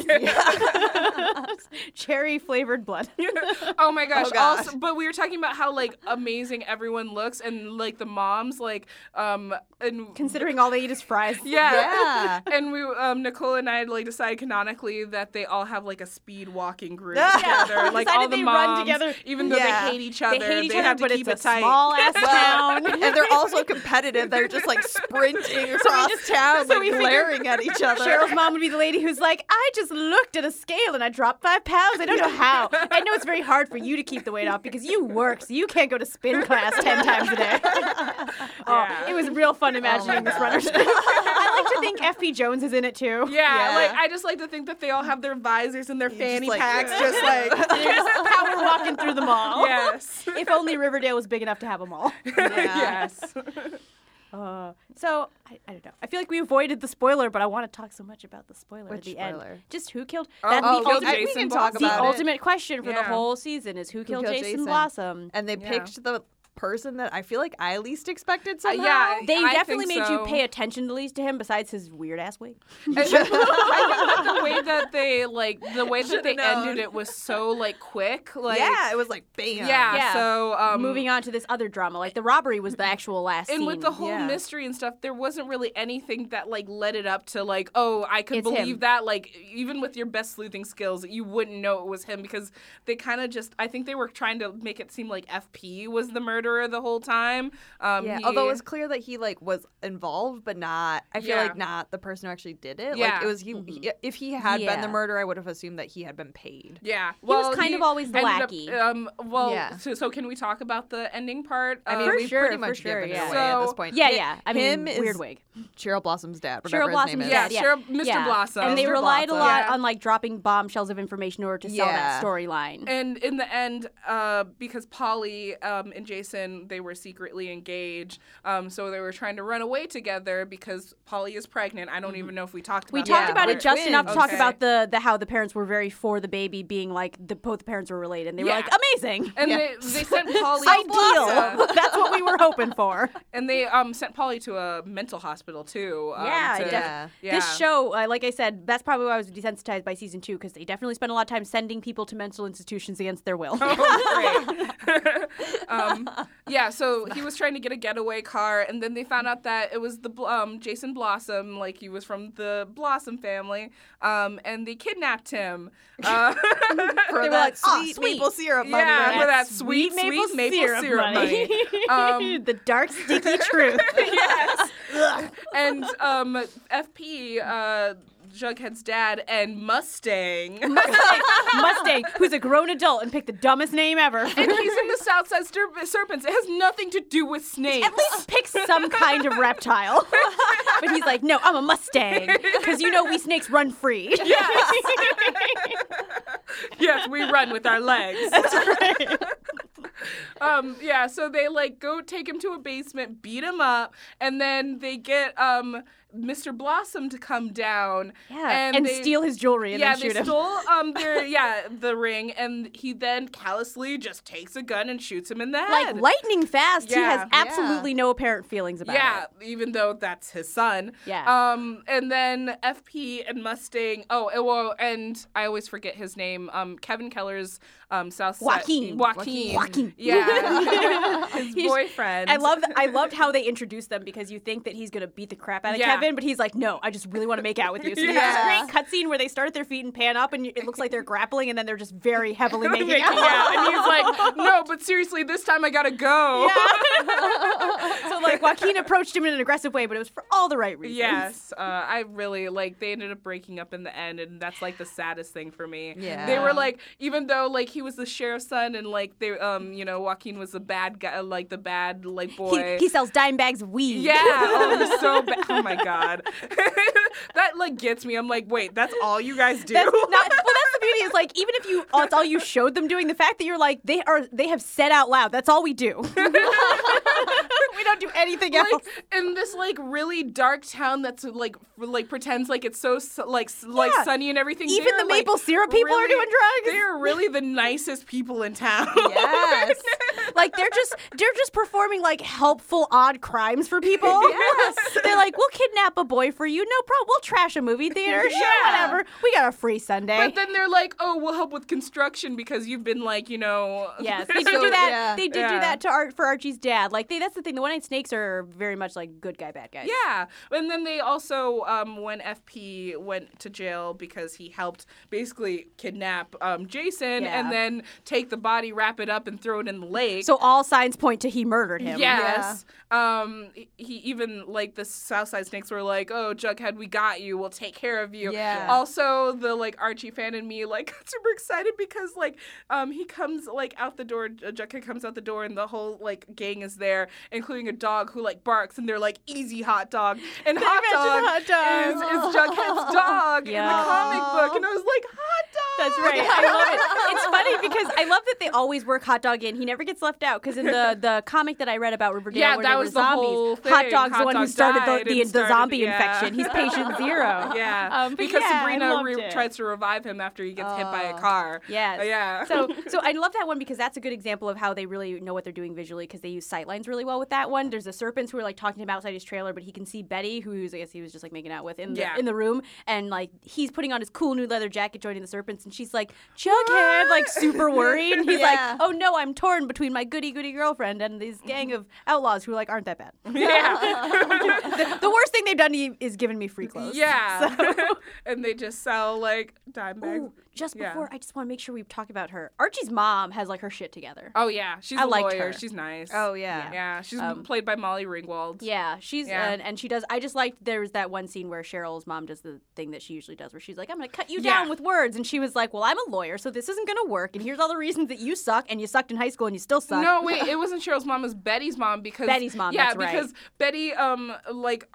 Cherry flavored blood. Oh my gosh. Oh, gosh. Also, but we were talking about how like amazing everyone looks, and like the moms, like um, and Considering all they eat is fries. yeah, Yeah. and we um Nicole and I like decided canonically that they all have like a speed walking group Yeah. together. Like all Decided the they moms, run together. even though Yeah. they hate each other, They hate each other, have to but keep it's it a tight. small ass town. and they're also competitive. They're just like sprinting across town, so like we figured glaring at each other. Cheryl's mom would be the lady who's like, I just looked at a scale and I dropped five pounds. I don't know how. I know it's very hard for you to keep the weight off because you work, so you can't go to spin class ten times a day. Oh, Yeah. it was real fun imagining this runner. I like to think F P Jones is in it too. Yeah, Yeah. like I just like to think that they all have their visors and their just fanny like- packs, just like They're just power walking through the mall. yes, If only Riverdale was big enough to have them all. yes. Uh, so I, I don't know. I feel like we avoided the spoiler, but I want to talk so much about the spoiler Which at the end. spoiler? Just who killed? Oh, That's who the killed ultimate, we Jason can talk Blossom? the about it. ultimate question for the Yeah. whole season is who killed, killed Jason, Jason? Blossom? And they Yeah. picked the person that I feel like I least expected Uh, somehow. yeah, They I definitely think made so. you pay attention to least to him, besides his weird ass wig. I think that the way that they like the way that they Should've known. ended it was so like quick. Like yeah, it was like bam. yeah. Yeah. So um, Moving on to this other drama, like the robbery was the actual last and scene. with the whole yeah. mystery and stuff, there wasn't really anything that like led it up to like, oh, I could It's believe him. that. Like even with your best sleuthing skills, you wouldn't know it was him because they kind of just. I think they were trying to make it seem like F P was the murderer the whole time. Um, Yeah, he- although it was clear that he like was involved, but not. I feel Yeah. like not the person who actually did it. Like Yeah. it was he. he- If he had been Yeah. the murderer, I would have assumed that he had been paid. Yeah, was well, kind of always the ended up- lackey. um, well, Yeah. so, so can we talk about the ending part? I mean, Um, For we've sure, pretty for much sure, given yeah. it away at this So- point. yeah, Hi- yeah. I mean, him is weird wig. Cheryl Blossom's dad. Cheryl Whatever his Blossom's name is. yeah, yeah. Cheryl, Mister Yeah. Blossom. And they Mister relied a Blossom. lot Yeah. on like dropping bombshells of information in order to sell that Yeah. storyline. And in the end, uh, because Polly um, and Jason Jason, they were secretly engaged. Um, so they were trying to run away together because Polly is pregnant. I don't even know if we talked about We that. talked Yeah, about we're it just enough to talk Okay. about the, the how the parents were very for the baby being like the both the parents were related. And they were Yeah. like, amazing. And Yeah. they, they sent Polly Ideal. That's what we were hoping for. And they um sent Polly to a mental hospital too. Um, Yeah, to, def- Yeah. yeah. This show, uh, like I said, that's probably why I was desensitized by season two because they definitely spent a lot of time sending people to mental institutions against their will. Oh, great. um, yeah, so he was trying to get a getaway car, and then they found out that it was the bl- um, Jason Blossom, like he was from the Blossom family, um, and they kidnapped him. Uh, For They were that like, "Aw, sweet, sweet." maple syrup money. Yeah, right? for that sweet, sweet maple syrup money. Um, the dark, sticky truth. yes. And um, F P, uh, Jughead's dad, and Mustang. Mustang, who's a grown adult and picked the dumbest name ever. And he's in the Southside Stir- Serpents. It has nothing to do with snakes. At least pick some kind of reptile. But he's like, no, I'm a Mustang. Because you know we snakes run free. Yes. Yes, we run with our legs. um, yeah, so they like go take him to a basement, beat him up, and then they get um Mister Blossom to come down. Yeah, and, they, steal his jewelry and yeah, then shoot they him. stole um their yeah the ring, and he then callously just takes a gun and shoots him in the Like head. lightning fast. He Yeah. has absolutely no apparent feelings about Yeah, it. even though that's his son. Yeah. Um, and then F P and Mustang. Oh, and, well, and I always forget his name. Um, Kevin Keller's um South Joaquin. Joaquin. Joaquin. Yeah. his He's- boyfriend. I love I loved how they introduced them because you think that he's gonna beat the crap out of Yeah. Kevin, but he's like, no, I just really want to make out with you. So there's Yeah. this great cutscene where they start at their feet and pan up, and it looks like they're grappling, and then they're just very heavily making Making out. out. And he's like, no, but seriously, this time I gotta go. So like Joaquin approached him in an aggressive way, but it was for all the right reasons. Yes, uh, I really like. They ended up breaking up in the end, and that's like the saddest thing for me. Yeah. They were like, even though like he was the sheriff's son, and like they, um, you know, Joaquin was the bad guy, like the bad like boy. He, he sells dime bags of weed. Yeah. Oh, he's so bad. Oh my god. That like gets me. I'm like, wait, that's all you guys do? That's not, well, that's the beauty. Is like even if you, oh, it's all you showed them doing. The fact that you're like they are, they have said out loud. That's all we do. We don't do anything else. Like in this like really dark town that's like f- like pretends like it's so su- like s- like Yeah. sunny and everything. Even They're, the maple like, syrup people are really- doing drugs. They're really the nicest people in town. Yes. Like they're just they're just performing like helpful odd crimes for people. Yes. They're like, we'll kidnap a boy for you. No problem. We'll trash a movie theater. Sure, Yeah. whatever. We got a free Sunday. But then they're like, oh, we'll help with construction because you've been like, you know. Yes, they did So, do that. yeah. They did Yeah. do that to Art for Archie's dad. Like they, that's the thing. The One Eyed Snakes are very much like good guy, bad guys. Yeah, and then they also, um, when F P went to jail because he helped basically kidnap um, Jason Yeah. and then take the body, wrap it up, and throw it in the lake. So all signs point to he murdered him. Yes. Um, he he even like the Southside Snakes were like, "Oh, Jughead, we got you. We'll take care of you." Yeah. Also, the like Archie fan in me like got super excited because like um he comes like out the door. uh, Jughead comes out the door, and the whole like gang is there, including a dog who like barks, and they're like, "Easy, hot dog." And hot mentioned dog, Hot Dog. is, is Jughead's dog in the Yeah. comic book, and I was like, "Hot dog." That's right. I love it. It's funny because I love that they always work Hot Dog in. He never gets left out because in the, the comic that I read about Riverdale, Yeah, where that they was were the zombies, whole Hot thing. Dog's Hot the one who Dog started the, died the, and the started- zombie yeah. infection. He's patient zero. Yeah, Um, but because yeah, I Sabrina loved re- it. tries to revive him after he gets hit by a Oh. car. Yes. Uh, yeah. So, so I love that one because that's a good example of how they really know what they're doing visually because they use sightlines really well with that one. There's the serpents who are like talking to him outside his trailer, but he can see Betty, who's I guess he was just like making out with in the Yeah. in the room, and like he's putting on his cool new leather jacket, joining the serpents, and she's like, Jughead, like super worried, and he's Yeah. like, oh no, I'm torn between my goody goody girlfriend and this gang of outlaws who like aren't that bad. yeah. the, the worst thing they've done to is given me free clothes. Yeah. So- And they just sell like dime bags. Ooh, just Yeah. before, I just want to make sure we talk about her. Archie's mom has like her shit together. Oh yeah, she's I a liked lawyer. her. She's nice. Oh yeah. Yeah, she's Um, played by Molly Ringwald. Yeah, she's Yeah. And, and she does. I just liked there was that one scene where Cheryl's mom does the thing that she usually does, where she's like, "I'm gonna cut you Yeah. down with words," and she was like, "Well, I'm a lawyer, so this isn't gonna work, and here's all the reasons that you suck, and you sucked in high school, and you still suck." No, wait, it wasn't Cheryl's mom. It was Betty's mom because Betty's mom, Yeah, that's right. because Betty, um, like Archie's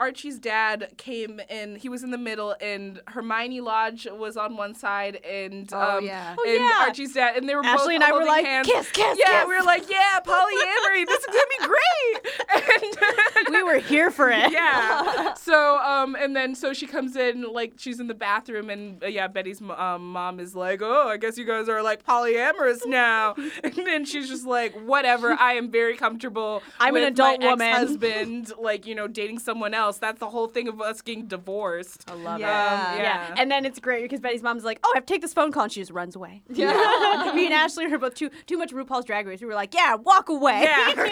dad came in. He was in the middle, and Hermione Lodge was on one side, and Oh, um, yeah. Oh, and yeah. Archie's dad, and they were both Ashley and I were holding like, hands. kiss, kiss, Yeah, kiss. we were like, yeah, polyamory. This is gonna be great. And We were here for it. yeah. So um, and then so she comes in, like she's in the bathroom, and uh, yeah, Betty's um, mom is like, oh, I guess you guys are like polyamorous now, and then she's just like, whatever. I am very comfortable. I'm an with adult my woman. Ex-husband, like you know, dating someone else. That's the whole thing of us getting divorced. I love Yeah. it. Um, Yeah. yeah. And then it's great because Betty's mom's like, oh, I have to take this phone call, and she just runs away. Yeah. Me and Ashley are both too too much RuPaul's Drag Race. We were like, yeah, walk away. Yeah.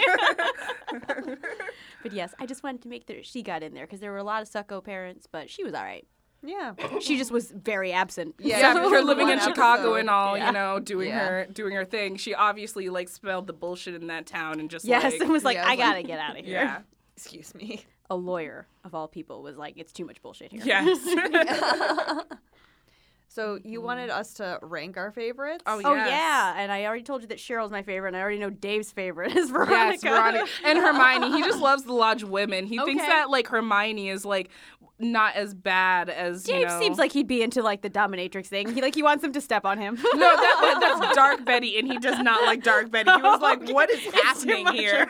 But yes, I just wanted to make sure she got in there because there were a lot of sucko parents, but she was all right. Yeah. She just was very absent. Yeah. Yeah, So her living in one Chicago episode. and all, Yeah. you know, doing Yeah. her doing her thing. She obviously like smelled the bullshit in that town and just Yes, like it was like, Yeah, I it's like- gotta get out of here. yeah. Excuse me. A lawyer, of all people, was like, it's too much bullshit here. Yes. So you wanted us to rank our favorites? Oh, Oh, Yes. yeah. And I already told you that Cheryl's my favorite, and I already know Dave's favorite is Veronica. Yes, Veronica. And Hermione. He just loves the Lodge women. He thinks Okay. that like Hermione is like not as bad as Dave you know. seems like he'd be into like the dominatrix thing. He like he wants them to step on him. no, that, that's Dark Betty, and he does not like Dark Betty. He was like, "What is It's too happening much. here?"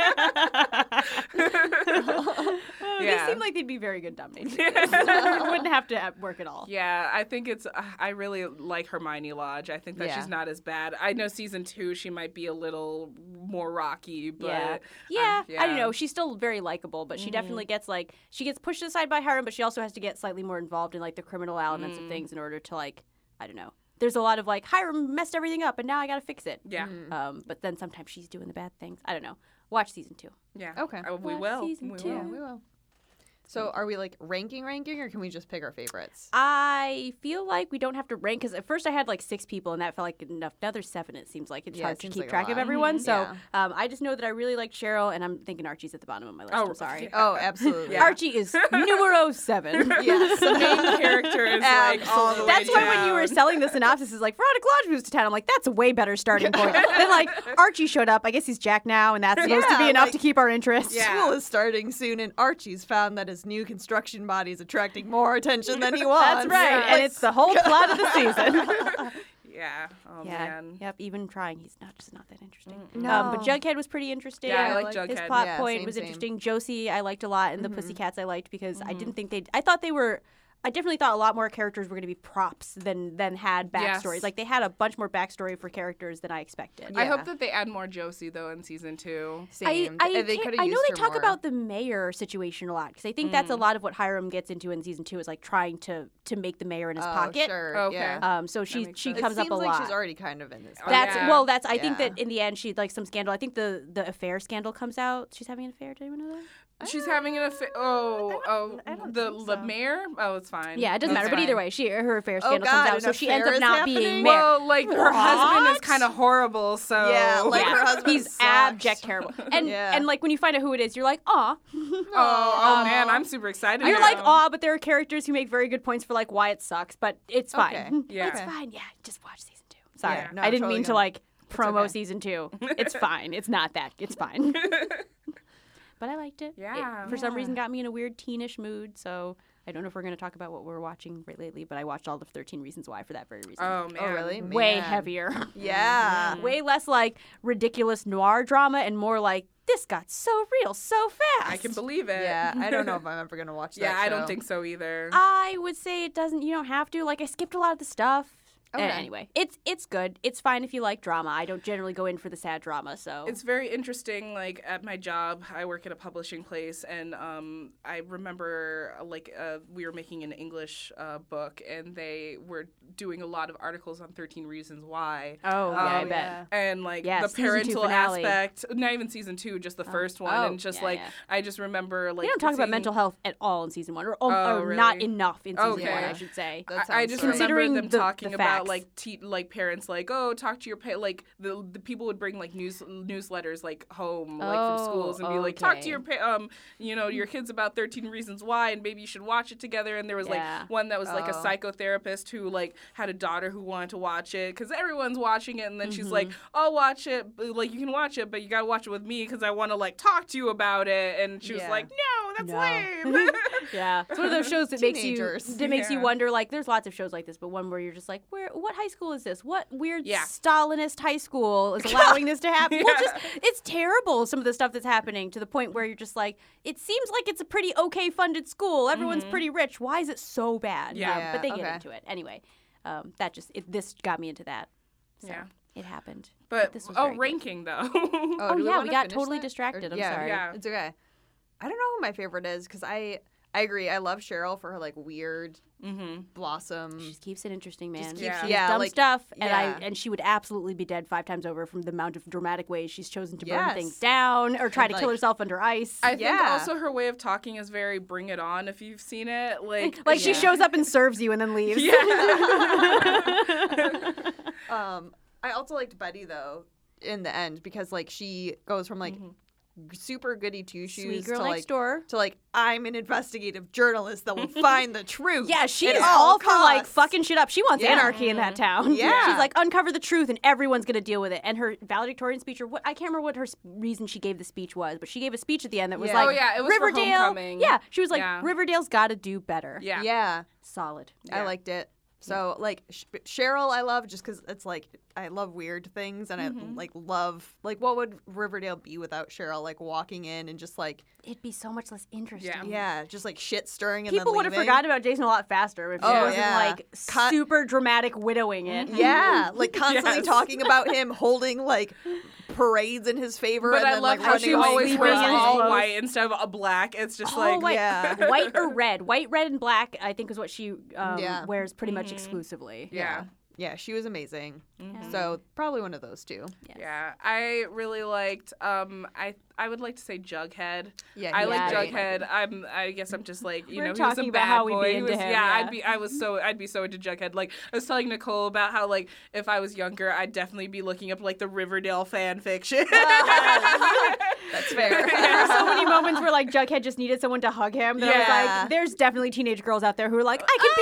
They Yeah. seem like they'd be very good dominatrixes. Wouldn't have to have- work at all. Yeah, I think it's. Uh, I really like Hermione Lodge. I think that Yeah. she's not as bad. I know season two she might be a little more rocky, but yeah. Yeah. yeah. I don't know. She's still very likable, but she definitely gets like she gets pushed aside by Hiram, but she also has to get slightly more involved in like the criminal elements of things in order to like I don't know. There's a lot of like Hiram messed everything up and now I gotta fix it. Yeah, Um, but then sometimes she's doing the bad things. I don't know. Watch season two. yeah. Okay. Uh, we Watch will. season we two. will. Yeah, we will. So are we like ranking, ranking, or can we just pick our favorites? I feel like we don't have to rank because at first I had like six people and that felt like enough. Now there's seven. It seems like it's Yeah, hard it to seems keep like a track of lot. everyone. Mhm. So Yeah. um, I just know that I really like Cheryl and I'm thinking Archie's at the bottom of my list. Oh, I'm sorry. yeah. Oh, absolutely. Yeah. Archie is numero seven. Yes. The main character is like all the way That's why when you were down. selling the synopsis is like Veronica Lodge moves to town. I'm like, that's a way better starting point. Then like Archie showed up. I guess he's Jack now, and that's supposed to Yeah, be enough like- to keep our interest. Yeah. School is starting soon, and Archie's found that his new construction body is attracting more attention than he wants. That's right, Yeah. and it's the whole plot of the season. Yeah. Oh yeah. man. Yep. Even trying, he's not just not that interesting. No. Um, but Jughead was pretty interesting. Yeah, I I like like- His Jughead. plot Yeah, point same, was same. interesting. Josie, I liked a lot, and the Pussycats I liked because I didn't think they. I thought they were. I definitely thought a lot more characters were going to be props than than had Yes. backstories. Like they had a bunch more backstory for characters than I expected. I Yeah. hope that they add more Josie though in season two. Same. I, I, And they can't- coulda I know used they her talk more. about the mayor situation a lot because I think that's Mm. a lot of what Hiram gets into in season two is like trying to to make the mayor in his Oh, pocket. Sure. Okay. Yeah. Um, so she makes she sense. comes it up seems a like lot. she's already kind of in this. Oh, That's yeah. well. That's I think Yeah. that in the end she like some scandal. I think the the affair scandal comes out. She's having an affair. Did anyone know that? She's having an affair. Oh, oh, I don't the think the so. mayor. Oh, it's fine. Yeah, it doesn't That's matter. But either fine. way, she her affair Oh, scandal God, comes out, an so she ends affair up is not being happening? mayor. Well, like her husband is What? kind of horrible. So Yeah, like Yeah, her husband he's sucks. abject terrible. And Yeah. and like when you find out who it is, you're like, aw. Oh, oh Um, man, I'm super excited. You're now. like, aw, but there are characters who make very good points for like why it sucks, but it's fine. Okay. Yeah. It's fine. Yeah, just watch season two. Sorry, Yeah. No, I didn't totally mean to gonna- like promo okay. season two. It's fine. It's not that. It's fine. But I liked it. It, Yeah. for some Yeah. reason, got me in a weird teenish mood. So I don't know if we're going to talk about what we're watching right lately, but I watched all of thirteen Reasons Why for that very reason. Oh man. Oh, really? Way Man. heavier. Yeah. Way less like ridiculous noir drama and more like this got so real so fast. I can believe it. Yeah. I don't know if I'm ever gonna watch that. Yeah, I don't show. think so either. I would say it doesn't. You don't have to. Like I skipped a lot of the stuff. Uh, Okay. anyway, it's it's good. It's fine if you like drama. I don't generally go in for the sad drama. So It's very interesting. Like at my job, I work at a publishing place, and um, I remember uh, like uh, we were making an English uh, book, and they were doing a lot of articles on thirteen Reasons Why. oh yeah, I Um, bet. yeah. And like Yeah, the season two parental finale. aspect, not even season two, just the first one, Oh, and just yeah, like yeah. I just remember like They don't talk about seeing- mental health at all in season one, or, or, Oh, or not really? enough in season Okay. one, I should say. That I, I sounds just right. remember Considering them the- talking the about facts. like te- like parents like oh talk to your pa- like the the people would bring like news newsletters like home like from Oh, schools and be like talk to okay. your pa- um you know your kids about thirteen Reasons Why and maybe you should watch it together, and there was Yeah. like one that was like a Oh. psychotherapist who like had a daughter who wanted to watch it because everyone's watching it, and then she's Mm-hmm. like I'll watch it but, like you can watch it but you gotta watch it with me because I want to like talk to you about it, and she was Yeah. like no that's No. lame. Yeah, it's one of those shows that makes you Teenagers. that makes you Yeah. wonder. Like, there's lots of shows like this, but one where you're just like, where? What high school is this? What weird Yeah. Stalinist high school is allowing this to happen? Well, Yeah. just it's terrible. Some of the stuff that's happening to the point where you're just like, it seems like it's a pretty okay funded school. Everyone's pretty rich. Why is it so bad? Mm-hmm. Yeah. Um, but they get okay. into it anyway. Um, that just it, this got me into that. So Yeah. it happened. But this was oh, very good. ranking though. Oh, do yeah, we wanna got finish totally that? distracted. I'm yeah, sorry. Yeah. It's okay. I don't know who my favorite is because I I agree. I love Cheryl for her like weird mm-hmm. blossom. She just keeps it interesting, man. keeps- She yeah. has yeah, dumb like- stuff, and yeah. I and she would absolutely be dead five times over from the amount of dramatic ways she's chosen to burn Yes. things down or try And, to kill like- herself under ice. I think Yeah. also her way of talking is very bring it on if you've seen it. Like like she Yeah. shows up and serves you and then leaves. Yeah. Um, I also liked Betty though in the end because like she goes from like Mm-hmm. g- super goody two shoes Sweet girl to next like door. to like I'm an investigative journalist that will find the truth. Yeah, she at is all all for like costs. fucking shit up. She wants Yeah. anarchy in that town. Yeah. she's like uncover the truth and everyone's gonna deal with it. And her valedictorian speech, or what I can't remember what her s- reason she gave the speech was, but she gave a speech at the end that was Yeah. like, Oh, yeah, it was for Riverdale. homecoming. Yeah, she was like, Yeah. Riverdale's got to do better. yeah. Yeah, Solid. I Yeah. liked it. So like Sh- Cheryl, I love just because it's like I love weird things and Mm-hmm. I like love like what would Riverdale be without Cheryl like walking in and just like It'd be so much less interesting. Yeah. yeah just like shit stirring and People then would have leaving. forgotten about Jason a lot faster if she Oh, wasn't yeah. like Con- super dramatic widowing it. Yeah, like constantly Yes. talking about him holding like parades in his favor. But and I then, love like, how running she away always from wears sleeping in him. his all clothes. white instead of a black. It's just Oh, like white, Yeah. white or red. White, red, and black, I think, is what she um, Yeah. wears pretty much exclusively. yeah. Yeah, she was amazing. Yeah. So probably one of those two. Yes. Yeah, I really liked. Um, I I would like to say Jughead. Yeah, I he like was great. Jughead. I'm. I guess I'm just like you We're know he was talking a about bad how we'd boy. be He into was, him, yeah, yeah. I'd be. I was so. I'd be so into Jughead. Like I was telling Nicole about how like if I was younger, I'd definitely be looking up like the Riverdale fan fiction. That's fair. There were so many moments where like Jughead just needed someone to hug him. That I was Yeah. like, there's definitely teenage girls out there who are like,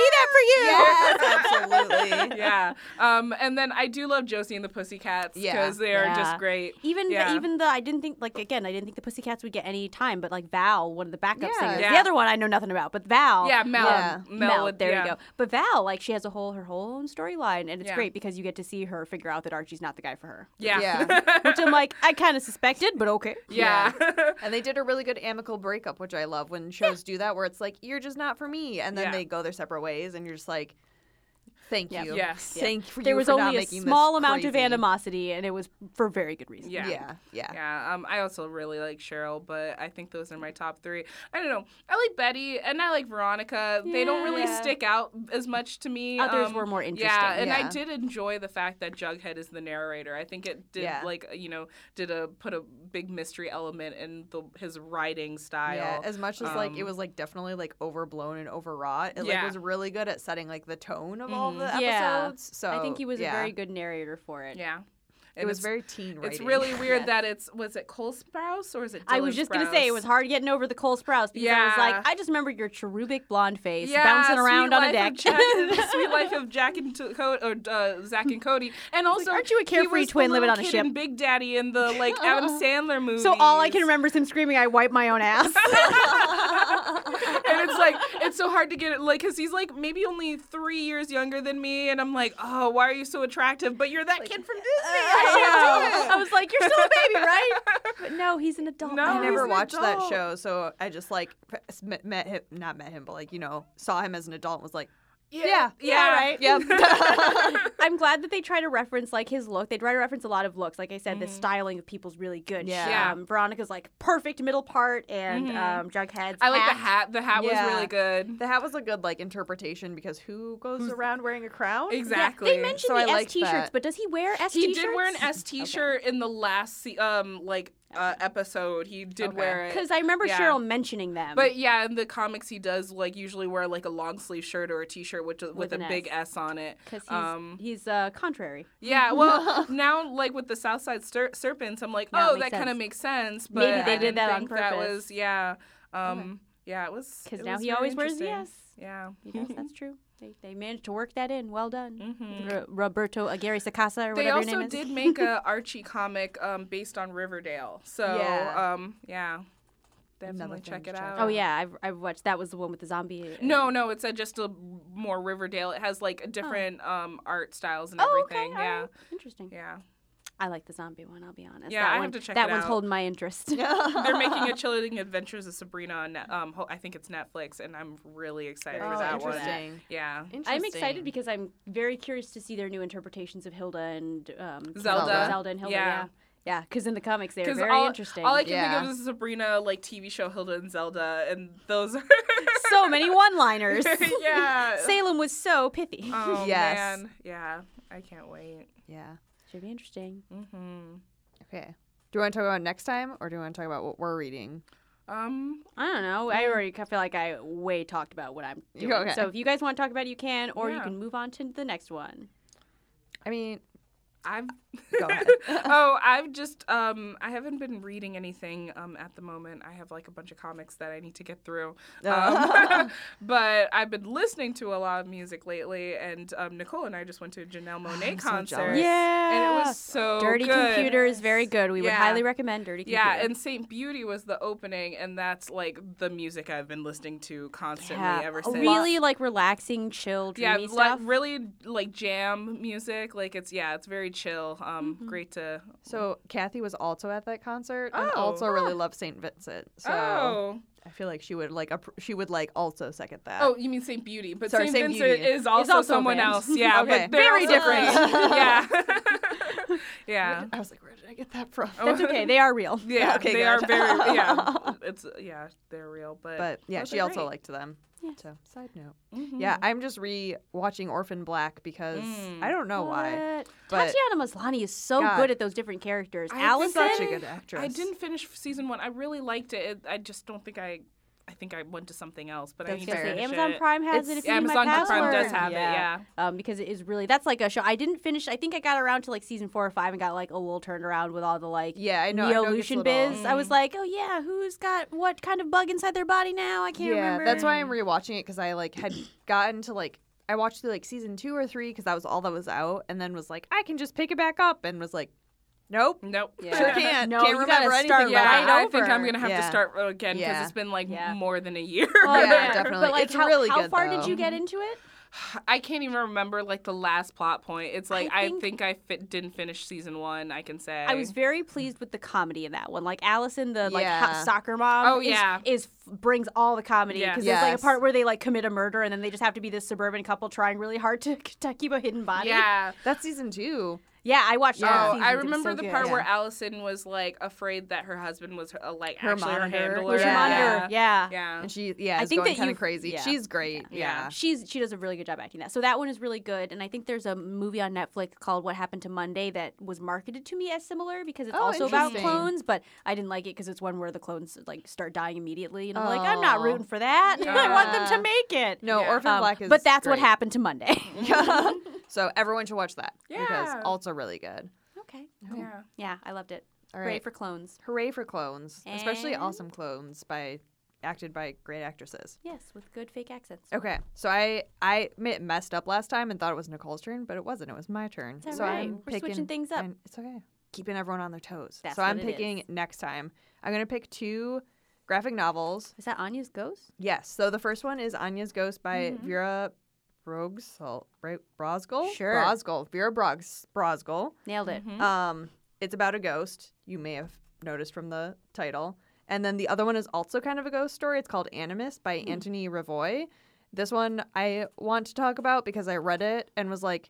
I can be that for you. Yes, absolutely. yeah. Um, and then I do love Josie and the Pussycats Yeah. because they are Yeah. just great. Even Yeah. the, even the I didn't think like again I didn't think the Pussycats would get any time, but like Val, one of the backup Yeah. singers, Yeah. the other one I know nothing about, but Val, Yeah, Mel. Yeah. Mel, Mel, would- there yeah. you go. But Val, like she has a whole her whole own storyline, and it's Yeah. great because you get to see her figure out that Archie's not the guy for her. Yeah. Yeah. Which I'm like, I kind of suspected, but okay. yeah. And they did a really good amicable breakup, which I love when shows do that, where it's like, you're just not for me. And then Yeah. they go their separate ways, and you're just like, thank Yeah. you. Yes. Thank you There for was not only a making this small amount of crazy. animosity, and it was for very good reason. Yeah. Yeah, yeah. Yeah, um, I also really like Cheryl, but I think those are my top three. I don't know. I like Betty and I like Veronica. They don't really Yeah. stick out as much to me. Others Um, were more interesting. Yeah, and I Yeah. did enjoy the fact that Jughead is the narrator. I think it did Yeah. like you know did a put a big mystery element in the his writing style. Yeah, as much as like it Um, was like definitely like overblown and overwrought, it like Yeah. was really good at setting like the tone of all the Mhm. Yeah. episodes. So Oh, I think he was yeah. a very good narrator for it. Yeah. It And was it's- very teen writing. It's really weird Yes. that it's was it Cole Sprouse or is it? I was Dylan just gonna say it was Sprouse? hard getting over the Cole Sprouse because I was Yeah. like, I just remember your cherubic blonde face Yeah, bouncing Sweet around on a Life deck. of Jack, the Sweet Life of Jack and to- Co- or uh, Zach and Cody, and also aren't you a he carefree was the twin living little on a kid ship? in Big Daddy in the like Adam Sandler movie. So all I can remember is him screaming, "I wipe my own ass." and it's like it's so hard to get it like because he's like maybe only three years younger than me, and I'm like, oh, why are you so attractive? But you're that kid from Disney. I can't do it. I was like, "You're still a baby, right?" But no, he's an adult. No, I he's never an watched that adult. show, so I just like f- met, met him, not met him, but like you know, saw him as an adult and was like, Yeah, yeah, right. yep. I'm glad that they try to reference like his look. They try to reference a lot of looks. Like I said, the styling of people's really good. Yeah. She- Yeah. Um, Veronica's like perfect middle part, and Mhm. um, Jughead's I like the hat. hat. The hat Yeah. was really good. The hat was a good like interpretation because who goes around wearing a crown? Exactly. Yeah, they mentioned So the I S liked t-shirts, that. but does he wear S He t-shirts? did wear an S T-shirt in the last se- um like uh, episode. He did Okay. wear it. Because I remember Yeah. Cheryl mentioning them. But yeah, in the comics, he does like usually wear like a long sleeve shirt or a T-shirt with with, With a an big S. S on it. because he's, Um, he's uh, contrary. Yeah, well, now like with the Southside Ser- Serpents, I'm like, Now it oh, makes that kind of sense. makes sense. But Maybe they I did didn't that on think That purpose. was yeah, um, yeah, it was. Because it now was he very always wears the interesting. S. Yeah. He does. That's true. They, they managed to work that in. Well done. Mhm. R- Roberto Aguirre Sacasa or They whatever your also name is. did make a Archie comic um, based on Riverdale. So Yeah. um, yeah. Definitely thing check to it check out. Oh yeah, I've I've watched. That was the one with the zombie. No, no, it's a, just a more Riverdale. It has like different um art styles and Oh, okay. everything. all Yeah, right. Interesting. yeah. I like the zombie one. I'll be honest. Yeah, that I have one, to check That it one's out. holding my interest. They're making a Chilling Adventures of Sabrina on Net- um ho- I think it's Netflix, and I'm really excited Oh, for that one. interesting. Yeah. I'm excited because I'm very curious to see their new interpretations of Hilda and um, Zelda. Zelda and Hilda. Yeah. Yeah, yeah. Because in the comics they're 'Cause very all, interesting. all I can Yeah. think of is the Sabrina like T V show Hilda and Zelda, and those are So many one-liners. yeah. Salem was so pithy. Oh Yes. man, yeah. I can't wait. Yeah. Should be interesting. Mm-hmm. Okay. Do you want to talk about next time, or do you want to talk about what we're reading? Um. I don't know. I already feel like I way talked about what I'm doing. Okay. So if you guys want to talk about it, you can, or you Yeah. can move on to the next one. I mean, I've go ahead. oh, I've just um I haven't been reading anything um at the moment. I have like a bunch of comics that I need to get through. Um, but I've been listening to a lot of music lately, and um, Nicole and I just went to a Janelle Monáe I'm so concert. jealous. Yeah. And it was so Dirty good. Computer is very good. We would Yeah. highly recommend Dirty Computer. Yeah, and Saint Beauty was the opening, and that's like the music I've been listening to constantly Yeah. ever A since. really like relaxing, chill, yeah, dreamy like stuff. really like jam music. Like it's yeah, it's very chill. Um, Mm-hmm. great to. So Kathy was also at that concert and Oh. also really loved Saint Vincent. So oh. I feel like she would like appr- she would like also second that. Oh, you mean Saint Beauty, but Sorry, Saint Saint Vincent Beauty. is also, also a someone band. else. Yeah, Okay. but they're Very also different. great. yeah, yeah, I was like, where did I get that from? That's okay. They are real. yeah. Okay, they good. are very yeah. It's yeah, they're real, but But yeah, those she are also great. liked them. Yeah. So side note. Mhm. Yeah, I'm just re-watching Orphan Black because Mm. I don't know why. What? But- Tatiana Maslany is so God. good at those different characters. I Allison, think Such a good actress. I didn't finish season one. I really liked it. it. I just don't think I. I think I went to something else, but That's I need fair. to finish Amazon it. Prime has It's- it. If you need Amazon my Prime does password. have it. Yeah. Um, because it is really that's like a show. I didn't finish. I think I got around to like season four or five and got like a little turned around with all the like Yeah, I know. I know it gets Neolution a little- biz. I was Mm. like, oh yeah, who's got what kind of bug inside their body now? I can't yeah, remember. that's why I'm rewatching it because I like had gotten to like I watched through like season two or three because that was all that was out, and then was like I can just pick it back up, and was like, nope, Nope. Yeah. sure can't. No, can't you remember gotta anything. start Yeah, about right it. I over. think I'm gonna have Yeah. to start again because Yeah. it's been like Yeah. more than a year. Yeah, Yeah. definitely. But like, It's how, really how good, far though. did you get into it? I can't even remember like the last plot point. It's like I I think- think, I fit, didn't finish season one. I can say I was very pleased with the comedy in that one. Like Allison, the like Yeah. ho- soccer mom. Oh, is- yeah. is, brings all the comedy Yes. because there's like a Yes. part where they like commit a murder and then they just have to be this suburban couple trying really hard to, to keep a hidden body. yeah. That's season two. yeah. I watched. Yeah. all Oh, seasons. I It was remember so the good. part Yeah. where Allison was like afraid that her husband was uh, like Her actually her monitor. handler. Was Yeah. your monitor? Yeah. Yeah. And she, yeah, I is think going that kind you- of crazy. yeah. She's great. Yeah. Yeah. She's she does a really good job acting that. So that one is really good, and I think there's a movie on Netflix called What Happened to Monday that was marketed to me as similar because it's Oh, also about interesting. clones, but I didn't like it because it's one where the clones like start dying immediately, and I'm like, I'm not Oh. rooting for that. I want them Yeah. to make it. No, Yeah. Orphan Um, Black is. but that's what great. happened to Monday. So everyone should watch that because Yeah. also really good. okay. Yeah. Yeah, I loved it. All Great right. for clones. Hooray for clones, especially And- awesome clones by acted by great actresses. Yes, with good fake accents. Okay, so I I mi- messed up last time and thought it was Nicole's turn, but it wasn't. It was my turn. It's all so right. I'm We're picking, switching things up. and It's okay. Keeping everyone on their toes. That's so I'm what it picking is. next time. I'm gonna pick two graphic novels. Is that Anya's ghost? Yes. So the first one is Anya's Ghost by Mm-hmm. Vera Brogel. Bra- Brosgol. Sure. Brosgol. Vera Brogs Brosgol. Nailed it. Mhm. Um, it's about a ghost. You may have noticed from the title. And then the other one is also kind of a ghost story. It's called Animus by Hmm. Anthony Ravoy. This one I want to talk about because I read it and was like,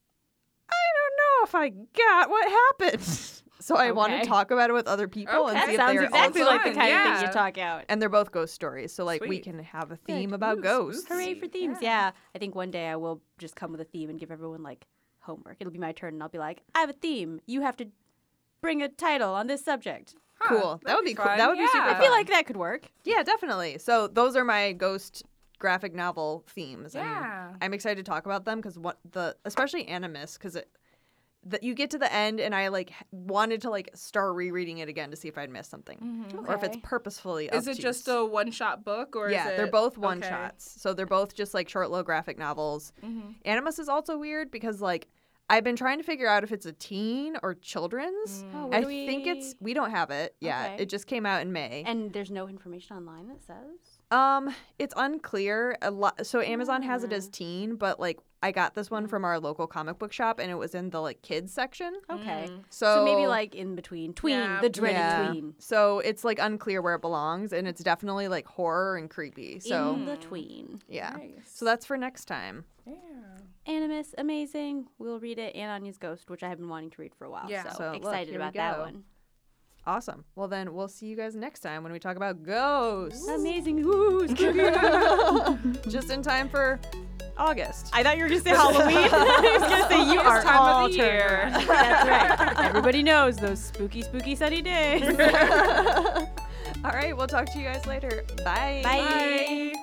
I don't know if I got what happened. So I want to Okay. talk about it with other people and Okay. see That if sounds they're exactly also... like the kind of thing Yeah. you talk out. And they're both ghost stories. So like we Sweet. can have a theme Good. about Ooh, ghosts. Hooray for themes. Yeah. I think one day I will just come with a theme and give everyone like homework. It'll be my turn and I'll be like, I have a theme. You have to bring a title on this subject. Huh, Cool. That that'd would be cool. fun. That would be super Yeah. I feel fun. like that could work. Yeah, definitely. So those are my ghost graphic novel themes. and Yeah. I'm excited to talk about them because what the especially Animus because it that you get to the end and I like h- wanted to like start rereading it again to see if I'd missed something Mhm. or if it's Okay. purposefully. Is it obtuse. just a one-shot book or yeah? is it... They're both one okay. shots, so they're both just like short little graphic novels. Mhm. Animus is also weird because like I've been trying to figure out if it's a teen or children's. Oh, I where do think we- it's we don't have it yet. Okay. It just came out in May. And there's no information online that says. Um, it's unclear. A lot. So Amazon has it as teen, but like I got this one from our local comic book shop, and it was in the like kids section. Okay. So, So maybe like in between tween, Yeah. the dreaded yeah. tween. So it's like unclear where it belongs, and it's definitely like horror and creepy. So in the tween. yeah. Nice. So that's for next time. Yeah. Animus, amazing. We'll read it. And Anya's Ghost, which I have been wanting to read for a while. Yeah. So, So, look, excited here we about that go. one. Awesome. Well then we'll see you guys next time when we talk about ghosts. Amazing. Ooh, spooky. Just in time for August. I thought you were going to say Halloween. I was going to say you are time of all the turned year. around. That's right. Everybody knows those spooky, spooky sunny days. All right, we'll talk to you guys later. Bye. Bye. Bye.